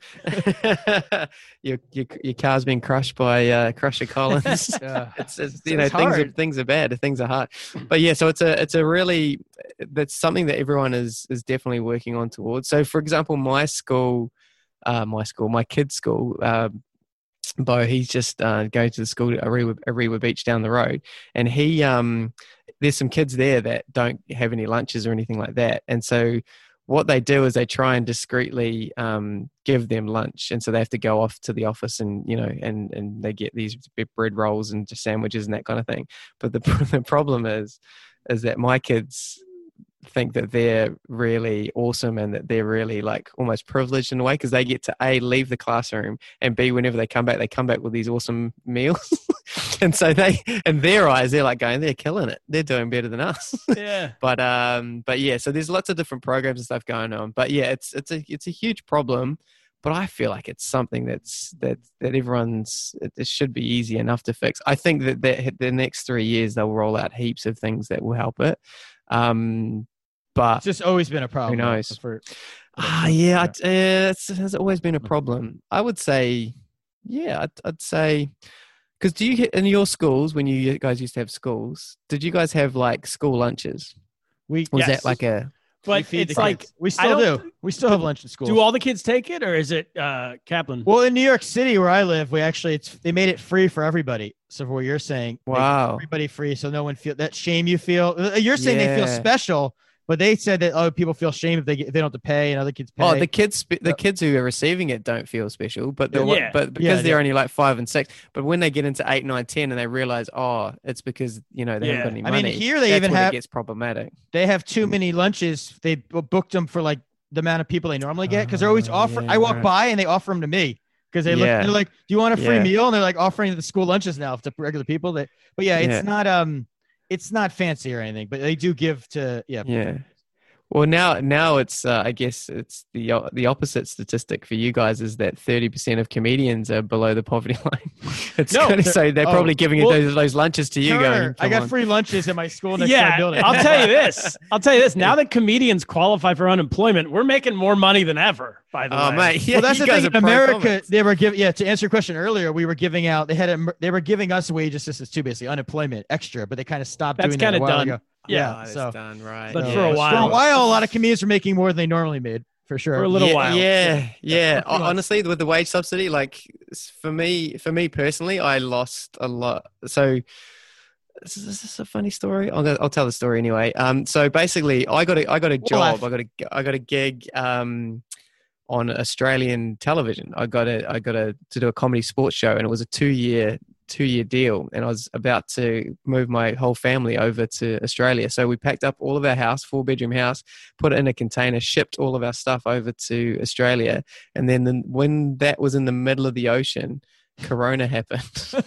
your, your your car's been crushed by uh, Crusher Collins. Yeah. it's, it's It's- you know it's things are, hard. things are bad, things are hard. But yeah, so it's a it's a really that's something that everyone is is definitely working on towards. So for example, my school, uh, my school, my kid's school. Um, Bo, he's just uh, going to the school at Arewa, Arewa Beach down the road, and he um, there's some kids there that don't have any lunches or anything like that, and so what they do is they try and discreetly um, give them lunch, and so they have to go off to the office and you know and and they get these bread rolls and just sandwiches and that kind of thing. But the the problem is is that my kids think that they're really awesome and that they're really like almost privileged in a way because they get to A, leave the classroom, and B, whenever they come back, they come back with these awesome meals. And so they, in their eyes, they're like going, they're killing it. They're doing better than us. Yeah. But um, but yeah, so there's lots of different programs and stuff going on. But yeah, it's it's a it's a huge problem. But I feel like it's something that's that that everyone's it, it should be easy enough to fix. I think that that the next three years they'll roll out heaps of things that will help it. Um, but It's just always been a problem. Who knows? For, ah, yeah, I'd, uh, it's, it has always been a problem. I would say, yeah, I'd, I'd say. Because do you in your schools when you guys used to have schools? Did you guys have like school lunches? we Was Yes. that like a we But feed it's the like, kids. we I still don't- do. We still have lunch in school. do all the kids take it, or is it uh, Kaplan? Well, in New York City, where I live, we actually it's they made it free for everybody. So for what you're saying, they give Wow. everybody free, so no one feel that shame you feel. uh, You're saying they feel Yeah. special, but they said that oh, people feel shame if they get, if they don't have to pay, and other kids pay. Oh, the kids, spe- the Yep. kids who are receiving it don't feel special, but the Yeah. but because Yeah, they're yeah. only like five and six. But when they get into eight, nine, ten, and they realize, oh, it's because you know they Yeah. haven't got any I mean, money. here they that's even when have- it gets problematic. they have too many lunches. They b- booked them for like the amount of people they normally get because they're always Oh, offering. yeah, I walk right. by and they offer them to me because they look. Yeah. They're like, "Do you want a free Yeah. meal?" And they're like offering the school lunches now to regular people. That, but yeah, it's Yeah. not um, it's not fancy or anything, but they do give to yeah. Yeah. Well, now now it's uh, I guess it's the o- the opposite statistic for you guys is that thirty percent of comedians are below the poverty line. It's No, kind of they're- so they're oh, probably giving well, those, those lunches to you. Turner, Going, I "Come got on." free lunches in my school next to my Yeah, building. I'll tell you this. I'll tell you this. Now that comedians qualify for unemployment, we're making more money than ever. By the Oh way, mate, yeah, Well, that's you the guys thing. are In pro America, comics. they were giving. Yeah, to answer your question earlier, we were giving out. They had. A, they were giving us wage assistance too, basically unemployment extra, but they kind of stopped That's doing that a kinda while done. ago. Yeah, Oh, that's so done right. But yeah. for a for while- a while, a lot of comedians were making more than they normally made, for sure. For a little yeah, while. Yeah, yeah. pretty much. Honestly, with the wage subsidy, like s- for me, for me personally, I lost a lot. So is this, is this a funny story? I'll, go- I'll tell the story anyway. Um, so basically, I got a, I got a We'll laugh. job. I got a, I got a gig. Um, on Australian television, I got a, I got a to do a comedy sports show, and it was a two year, two year deal. And I was about to move my whole family over to Australia, so we packed up all of our house, four bedroom house, put it in a container, shipped all of our stuff over to Australia, and then the, when that was in the middle of the ocean, Corona happened.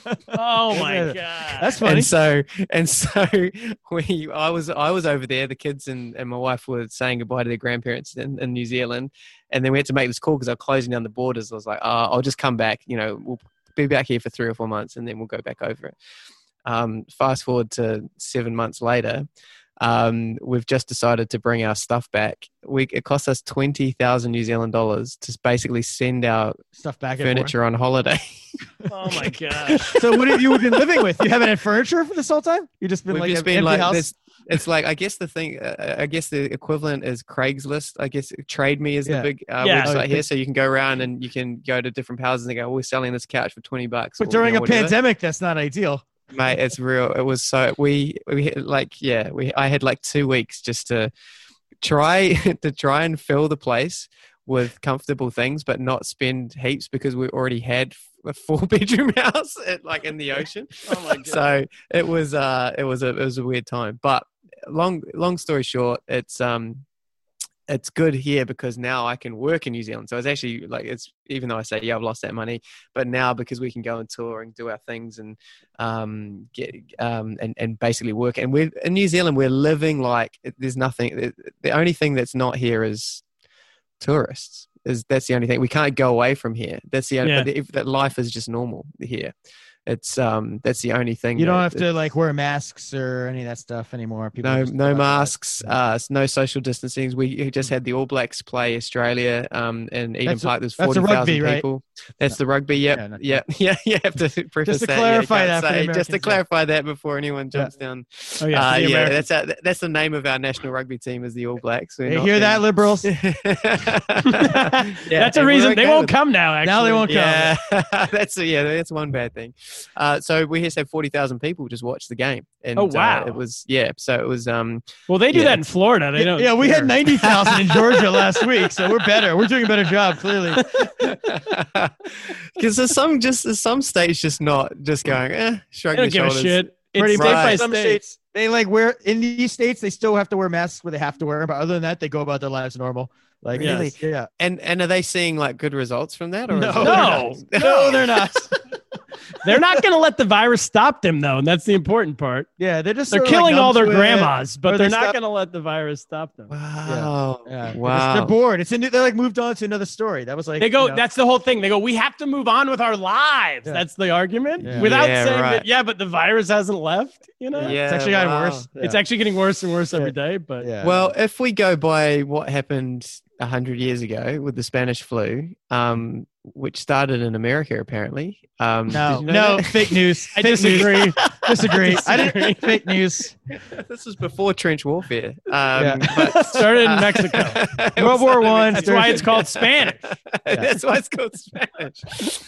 Oh my Yeah. god, That's funny. And so, and so we, I was, I was over there. The kids and, and my wife were saying goodbye to their grandparents in, in New Zealand, and then we had to make this call because they're closing down the borders. I was like, oh, I'll just come back. You know, we'll be back here for three or four months, and then we'll go back over it. Um, fast forward to seven months later. Um, we've just decided to bring our stuff back. We, it cost us twenty thousand New Zealand dollars to basically send our Stuff back and forth. furniture on holiday. oh my gosh. So what have you been living with? You haven't had furniture for this whole time? You just been We've like just an been empty like house? this. It's like I guess the thing. Uh, I guess the equivalent is Craigslist. I guess Trade Me is Yeah. the big uh, Yeah. website here, so you can go around and you can go to different houses and go, oh, "We're selling this couch for twenty bucks." But or, during you a know, whatever. pandemic, that's not ideal. Mate, it's real. It was so we we had like yeah we I had like two weeks just to try to try and fill the place with comfortable things, but not spend heaps because we already had a four bedroom house at, like in the ocean. Oh my god. So it was uh it was a it was a weird time. But long long story short, it's um it's good here because now I can work in New Zealand. So it's actually like, it's, even though I say, yeah, I've lost that money, but now because we can go and tour and do our things and um, get, um, and, and basically work. And we're in New Zealand, we're living like there's nothing. The only thing that's not here is tourists. Is that's the only thing. We can't go away from here. That's the only, Yeah. if that life is just normal here. It's um that's the only thing. You don't that, have to like wear masks or any of that stuff anymore. People no just no go outside. masks, uh, no social distancing. We just had the All Blacks play Australia um in Eden That's a- Park. There's that's a forty thousand rugby, right? people. That's the rugby. Yep. Yeah, not- Yeah, yeah, yeah. You have to preface to that. clarify yeah, that for the say, just to Americans, yeah. clarify that before anyone jumps down. Oh, yeah, uh, for the yeah. Americans. That's our, that's the name of our national rugby team is the All Blacks. We're Hey, not hear that, being- liberals? Yeah, That's a and we're reason they okay won't with- come now. Actually, Now they won't come. Yeah, that's yeah, that's one bad thing. Uh, so we just had forty thousand people just watch the game, and Oh, wow. uh, it was yeah. So it was um Well, they do Yeah. that in Florida. They don't. Yeah, we care. had ninety thousand in Georgia last week, so we're better. We're doing a better job, clearly. because there's some just there's some states just not just going eh, shrug They don't their give a shoulders. shit. It's Pretty state much. by Some state. states, they like wear in these states, they still have to wear masks where they have to wear them, but other than that, they go about their lives normal. Like, Yes. really? Yeah. And and are they seeing like good results from that? Or No, is it- No. No, they're not. They're not going to let the virus stop them, though, and that's the important part. Yeah, they're just They're sort of, like, killing all numb their to it, grandmas, but or they're they not stop- going to let the virus stop them. Wow. Yeah, they're just- Wow. They're bored. It's a new, they're like moved on to another story. That was like They go. you know, That's the whole thing. They go. We have to move on with our lives. Yeah. That's the argument. Yeah. Without Yeah, saying right. that. Yeah, but the virus hasn't left. You know. Yeah, it's actually gotten wow. worse. It's Yeah. actually getting worse and worse every Yeah. day. But yeah. Well, if we go by what happened a hundred years ago with the Spanish flu, um, which started in America apparently. Um, no, did you know no, that? fake news. I Fake news. disagree. Disagree. I Disagree. didn't fake news. This was before trench warfare. Um, Yeah. but, Started in uh, Mexico. it World was War started in One. That's why it's called Spanish. That's why it's called Spanish.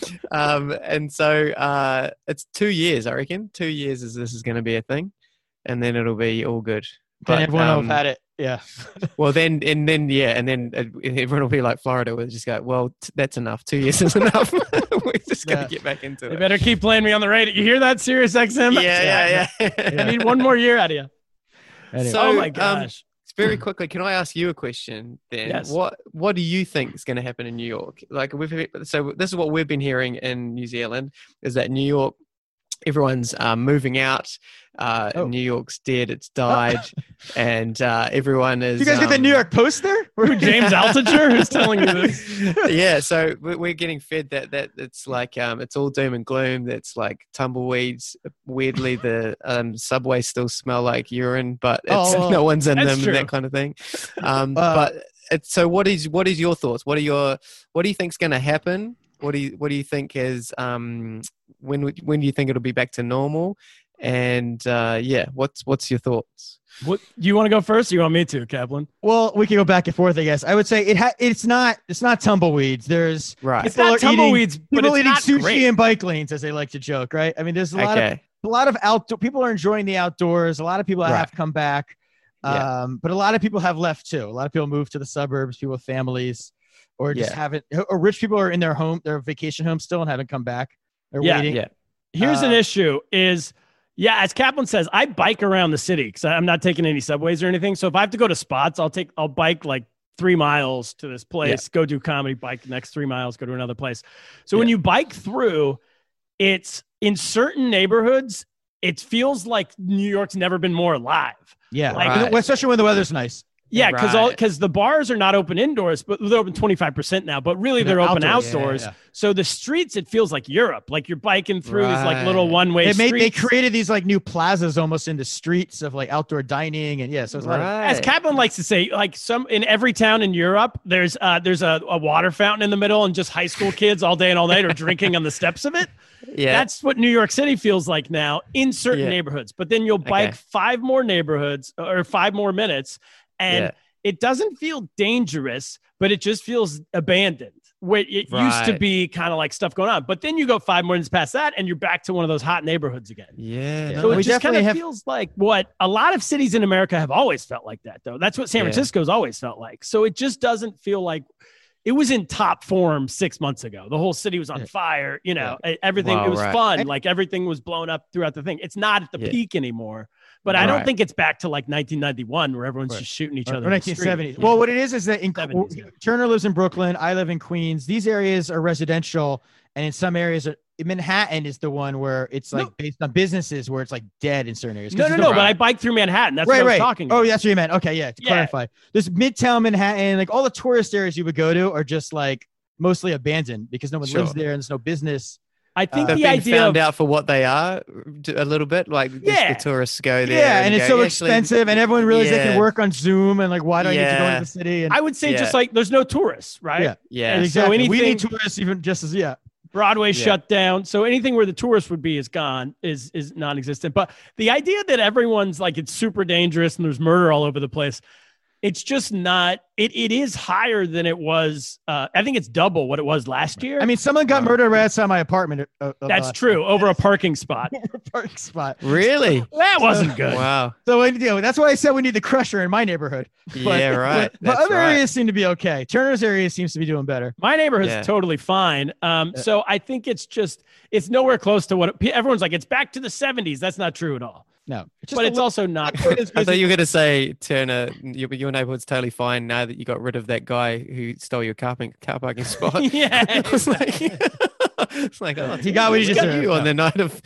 Um, and so uh, it's two years, I reckon. Two years is this is going to be a thing, and then it'll be all good. Then But, everyone will um, have had it. Yeah. well, then and then yeah, and then uh, everyone will be like Florida. We'll just go. Well, t- that's enough. Two years is enough. We're just going to Yeah. get back into They it. better keep playing me on the radio. You hear that, Sirius X M? Yeah, yeah, yeah. I need one more year out of you. Anyway. So, oh my um, gosh. Very quickly, can I ask you a question then? Yes. What What do you think is going to happen in New York? Like we've so this is what we've been hearing in New Zealand is that New York, everyone's um, moving out. Uh, Oh. New York's dead; it's died, and uh, everyone is. you guys get the um, New York Post there? Who, James Altinger? Who's telling you this? yeah, so we- we're getting fed that that it's like um, it's all doom and gloom. It's like tumbleweeds. Weirdly, the um, subways still smell like urine, but it's, Oh, no one's in that's them true. and that kind of thing. Um, Uh, but it's, so, what is what is your thoughts? What are your what do you think's going to happen? What do you what do you think is um, when would- when do you think it'll be back to normal? And uh, yeah, what's what's your thoughts? What, do you want to go first or you want me to, Kaplan? Well, we can go back and forth, I guess. I would say it ha- it's not it's not tumbleweeds. There's Right. It's people not are eating- tumbleweeds, but people it's eating not sushi great. and bike lanes, as they like to joke, right? I mean, there's a lot of Okay. a lot of outdoor people are enjoying the outdoors. A lot of people Right. have come back. Yeah. Um, but a lot of people have left too. A lot of people moved to the suburbs, people with families, or just Yeah. haven't or rich people are in their home, their vacation home still and haven't come back. They're Yeah, waiting. Yeah. Here's an Uh, issue is, yeah, as Kaplan says, I bike around the city because I'm not taking any subways or anything. So if I have to go to spots, I'll take, I'll bike like three miles to this place, go do comedy, bike the next three miles, go to another place. So when Yeah. you bike through, it's in certain neighborhoods, it feels like New York's never been more alive. Yeah. Like- Like, especially when the weather's nice. Yeah, because all Right. because the bars are not open indoors, but they're open twenty-five percent now. But really, they're, open outdoors. outdoors. Yeah, yeah. So the streets, it feels like Europe. Like you're biking through these like Right. little one-way They made streets. they created these like new plazas almost in the streets of like outdoor dining and yeah, so it's a lot of Right. As Kaplan likes to say, like some in every town in Europe, there's uh there's a, a water fountain in the middle, and just high school kids all day and all night are drinking on the steps of it. Yeah. That's what New York City feels like now in certain Yeah. neighborhoods. But then you'll bike Okay. five more neighborhoods or five more minutes, and Yeah. it doesn't feel dangerous, but it just feels abandoned. Where it used to Right. be kind of like stuff going on, but then you go five more minutes past that, and you're back to one of those hot neighborhoods again. Yeah. Yeah. So We it just kind definitely of have- feels like what a lot of cities in America have always felt like that, though. That's what San Yeah. Francisco's always felt like. So it just doesn't feel like it was in top form six months ago. The whole city was on Yeah. fire. You know, e- everything. Wow, it was right. fun. And- Like everything was blown up throughout the thing. It's not at the Yeah. peak anymore. But I don't Right. think it's back to like nineteen ninety-one where everyone's Right. just shooting each Or- other. or in the nineteen seventies. street. Well, what it is is that in, seventies, yeah. Turner lives in Brooklyn. I live in Queens. These areas are residential, and in some areas, are, Manhattan is the one where it's like No. based on businesses where it's like dead in certain areas. 'Cause No, no, there's no. But I biked through Manhattan. That's right, what I was right. talking about. Oh, that's what you meant. Okay, yeah. To Yeah. clarify, this Midtown Manhattan, like all the tourist areas you would go to, are just like mostly abandoned because no one Sure. lives there and there's no business. I think Uh, They've the been idea found of, out for what they are a little bit. Like just Yeah. the tourists go there. Yeah, and it's go, so "Actually, expensive, and everyone realizes they yeah. can work on Zoom, and like, why do I need to go Yeah. into the city? And I would say Yeah. just like there's no tourists, right? Yeah. Yeah. And exactly. so we anything- need tourists even just as yeah. Broadway Yeah. shut down. So anything where the tourist would be is gone, is is non-existent. But the idea that everyone's like it's super dangerous and there's murder all over the place, it's just not. It it is higher than it was. Uh, I think it's double what it was last year. I mean, someone got murdered right outside my apartment. Uh, uh, that's uh, true. Over a parking spot. parking spot. Really? That wasn't good. Wow. So you know, that's why I said we need the crusher in my neighborhood. But, Yeah, right. But, but That's other right. areas seem to be okay. Turner's area seems to be doing better. My neighborhood's Yeah. totally fine. Um, so I think it's just it's nowhere close to what it, everyone's like. It's back to the seventies. That's not true at all. No, it's just But a it's little- also not. I thought you were going to say, Turner, your, your neighborhood's totally fine now that you got rid of that guy who stole your car, parking- car parking spot. Yeah, I was like, it's like, oh, He got what he look at deserved. you on the night of.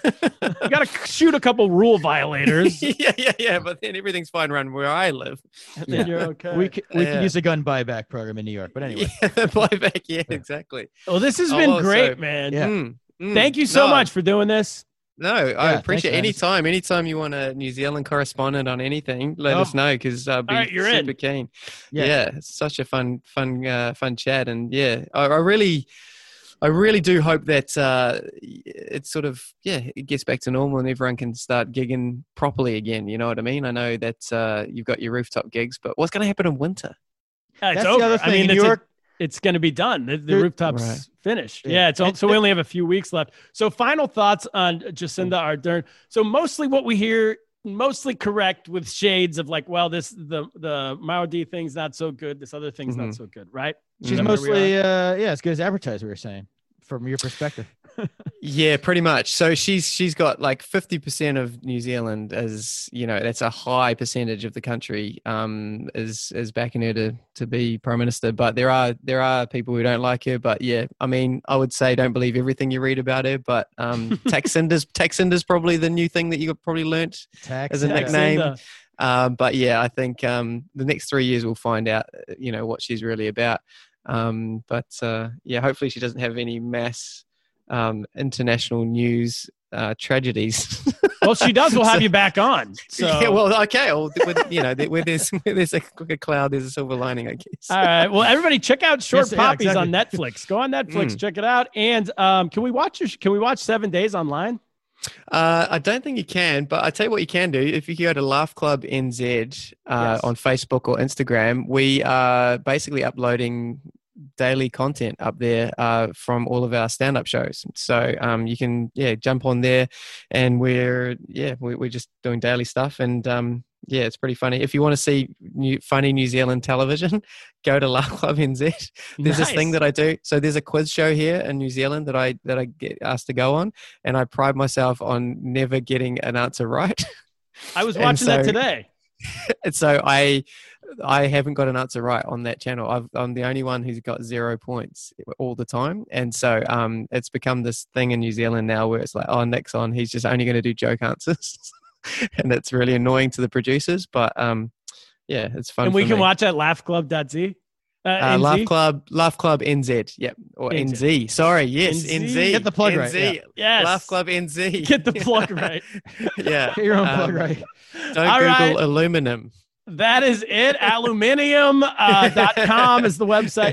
You got to shoot a couple rule violators. yeah, yeah, yeah. But then everything's fine around where I live. And then you're okay. we could, we Yeah. could use a gun buyback program in New York. But anyway, Yeah, the buyback. Yeah, exactly. well, this has Oh, been well, great, so- man. Yeah. Mm, mm. Thank you so No, much for doing this. No, I Yeah, appreciate thanks, any guys. time. Anytime you want a New Zealand correspondent on anything, let Oh. us know because I'll be All right, you're super in. keen. Yeah. Yeah. it's such a fun, fun, uh, fun chat, and yeah, I, I really, I really do hope that uh, it's sort of yeah, it gets back to normal and everyone can start gigging properly again. You know what I mean? I know that uh, you've got your rooftop gigs, but what's going to happen in winter? Uh, it's That's the over. other I thing. mean, In it's, New a- York- it's going to be done. The, the There- rooftops Right. finished. Yeah. Yeah. It's all, And- so we only have a few weeks left. So final thoughts on Jacinda Ardern. So mostly what we hear, mostly correct with shades of like, well, this the the Maudie thing's not so good. This other thing's Mhm. not so good, right? she's Is that where we mostly are? uh, yeah, as good as advertised. We were saying from your perspective. Yeah, pretty much. So she's she's got like fifty percent of New Zealand as, you know, that's a high percentage of the country um is is backing her to to be prime minister. But there are there are people who don't like her. But yeah, I mean, I would say don't believe everything you read about her. But um, Taxinda's Taxinda's probably the new thing that you probably learnt Tax as a yeah. nickname. Jacinda. Um, but yeah, I think um, the next three years we'll find out, uh, you know, what she's really about. Um, but uh, yeah, hopefully she doesn't have any mass um, international news uh, tragedies. Well, she does. We'll have you back on. So yeah, well, okay. Well, with, you know, where there's where there's a, a cloud, there's a silver lining, I guess. all right. Well, everybody, check out Short Yes, yeah, Poppies exactly. on Netflix. Go on Netflix, Mm. check it out. And um, can we watch? Your, can we watch Seven Days online? Uh, I don't think you can, but I tell you what you can do. If you go to Laugh Club N Z uh, Yes. on Facebook or Instagram, we are basically uploading daily content up there uh, from all of our stand-up shows. So um, you can yeah jump on there, and we're yeah we, we're just doing daily stuff, and um, yeah, it's pretty funny. If you want to see new, funny New Zealand television, go to Laugh Club N Z. There's this thing Nice. that I do. So there's a quiz show here in New Zealand that I that I get asked to go on, and I pride myself on never getting an answer right. I was And watching that so- today. And so I I haven't got an answer right on that channel. I've, I'm the only one who's got zero points all the time, and so um, it's become this thing in New Zealand now where it's like, oh, Nick's on, he's just only going to do joke answers, and it's really annoying to the producers. But um, yeah, it's fun. And we for can me. watch at laughclub.z. Uh, Uh, N Z? Laugh Club, Laugh Club N Z, yep, or N N Z. Z. Sorry, yes, N Z. N Z. Get the plug right, N Z. yeah. Yes. Laugh Club N Z. Get the plug right. yeah. Get your own Um, plug right. Don't All Google right. aluminum. That is it. Aluminium uh, dot com is the website.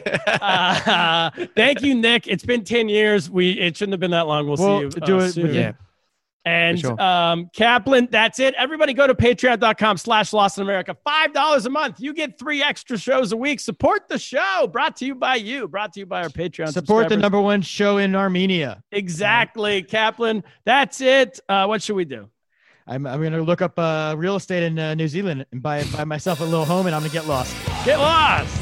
Uh, thank you, Nick. It's been ten years. We It shouldn't have been that long. We'll, We'll see you do uh, it soon. with- Yeah. And For sure. um, Kaplan, that's it. Everybody go to patreon.com slash Lost in America. five dollars a month. You get three extra shows a week. Support the show. Brought to you by you. Brought to you by our Patreon Support the subscribers. number one show in Armenia. Exactly, Kaplan. That's it. Uh, what should we do? I'm, I'm going to look up uh, real estate in uh, New Zealand and buy, buy myself a little home, and I'm going to get lost. Get lost.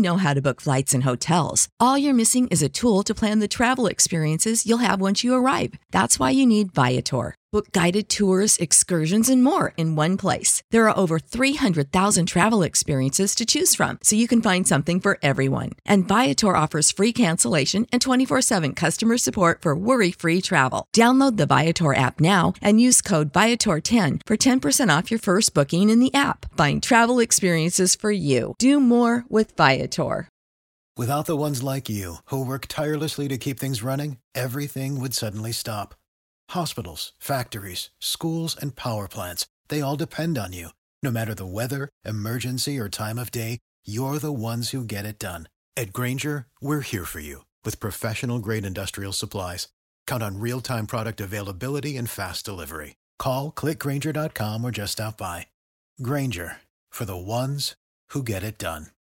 know how to book flights and hotels. All you're missing is a tool to plan the travel experiences you'll have once you arrive. That's why you need Viator. Book guided tours, excursions, and more in one place. There are over three hundred thousand travel experiences to choose from, so you can find something for everyone. And Viator offers free cancellation and twenty-four seven customer support for worry-free travel. Download the Viator app now and use code Viator ten for ten percent off your first booking in the app. Find travel experiences for you. Do more with Viator. Without the ones like you, who work tirelessly to keep things running, everything would suddenly stop. Hospitals, factories, schools, and power plants, they all depend on you. No matter the weather, emergency, or time of day, you're the ones who get it done. At Grainger, we're here for you with professional-grade industrial supplies. Count on real-time product availability and fast delivery. Call, click Grainger dot com, or just stop by. Grainger, for the ones who get it done.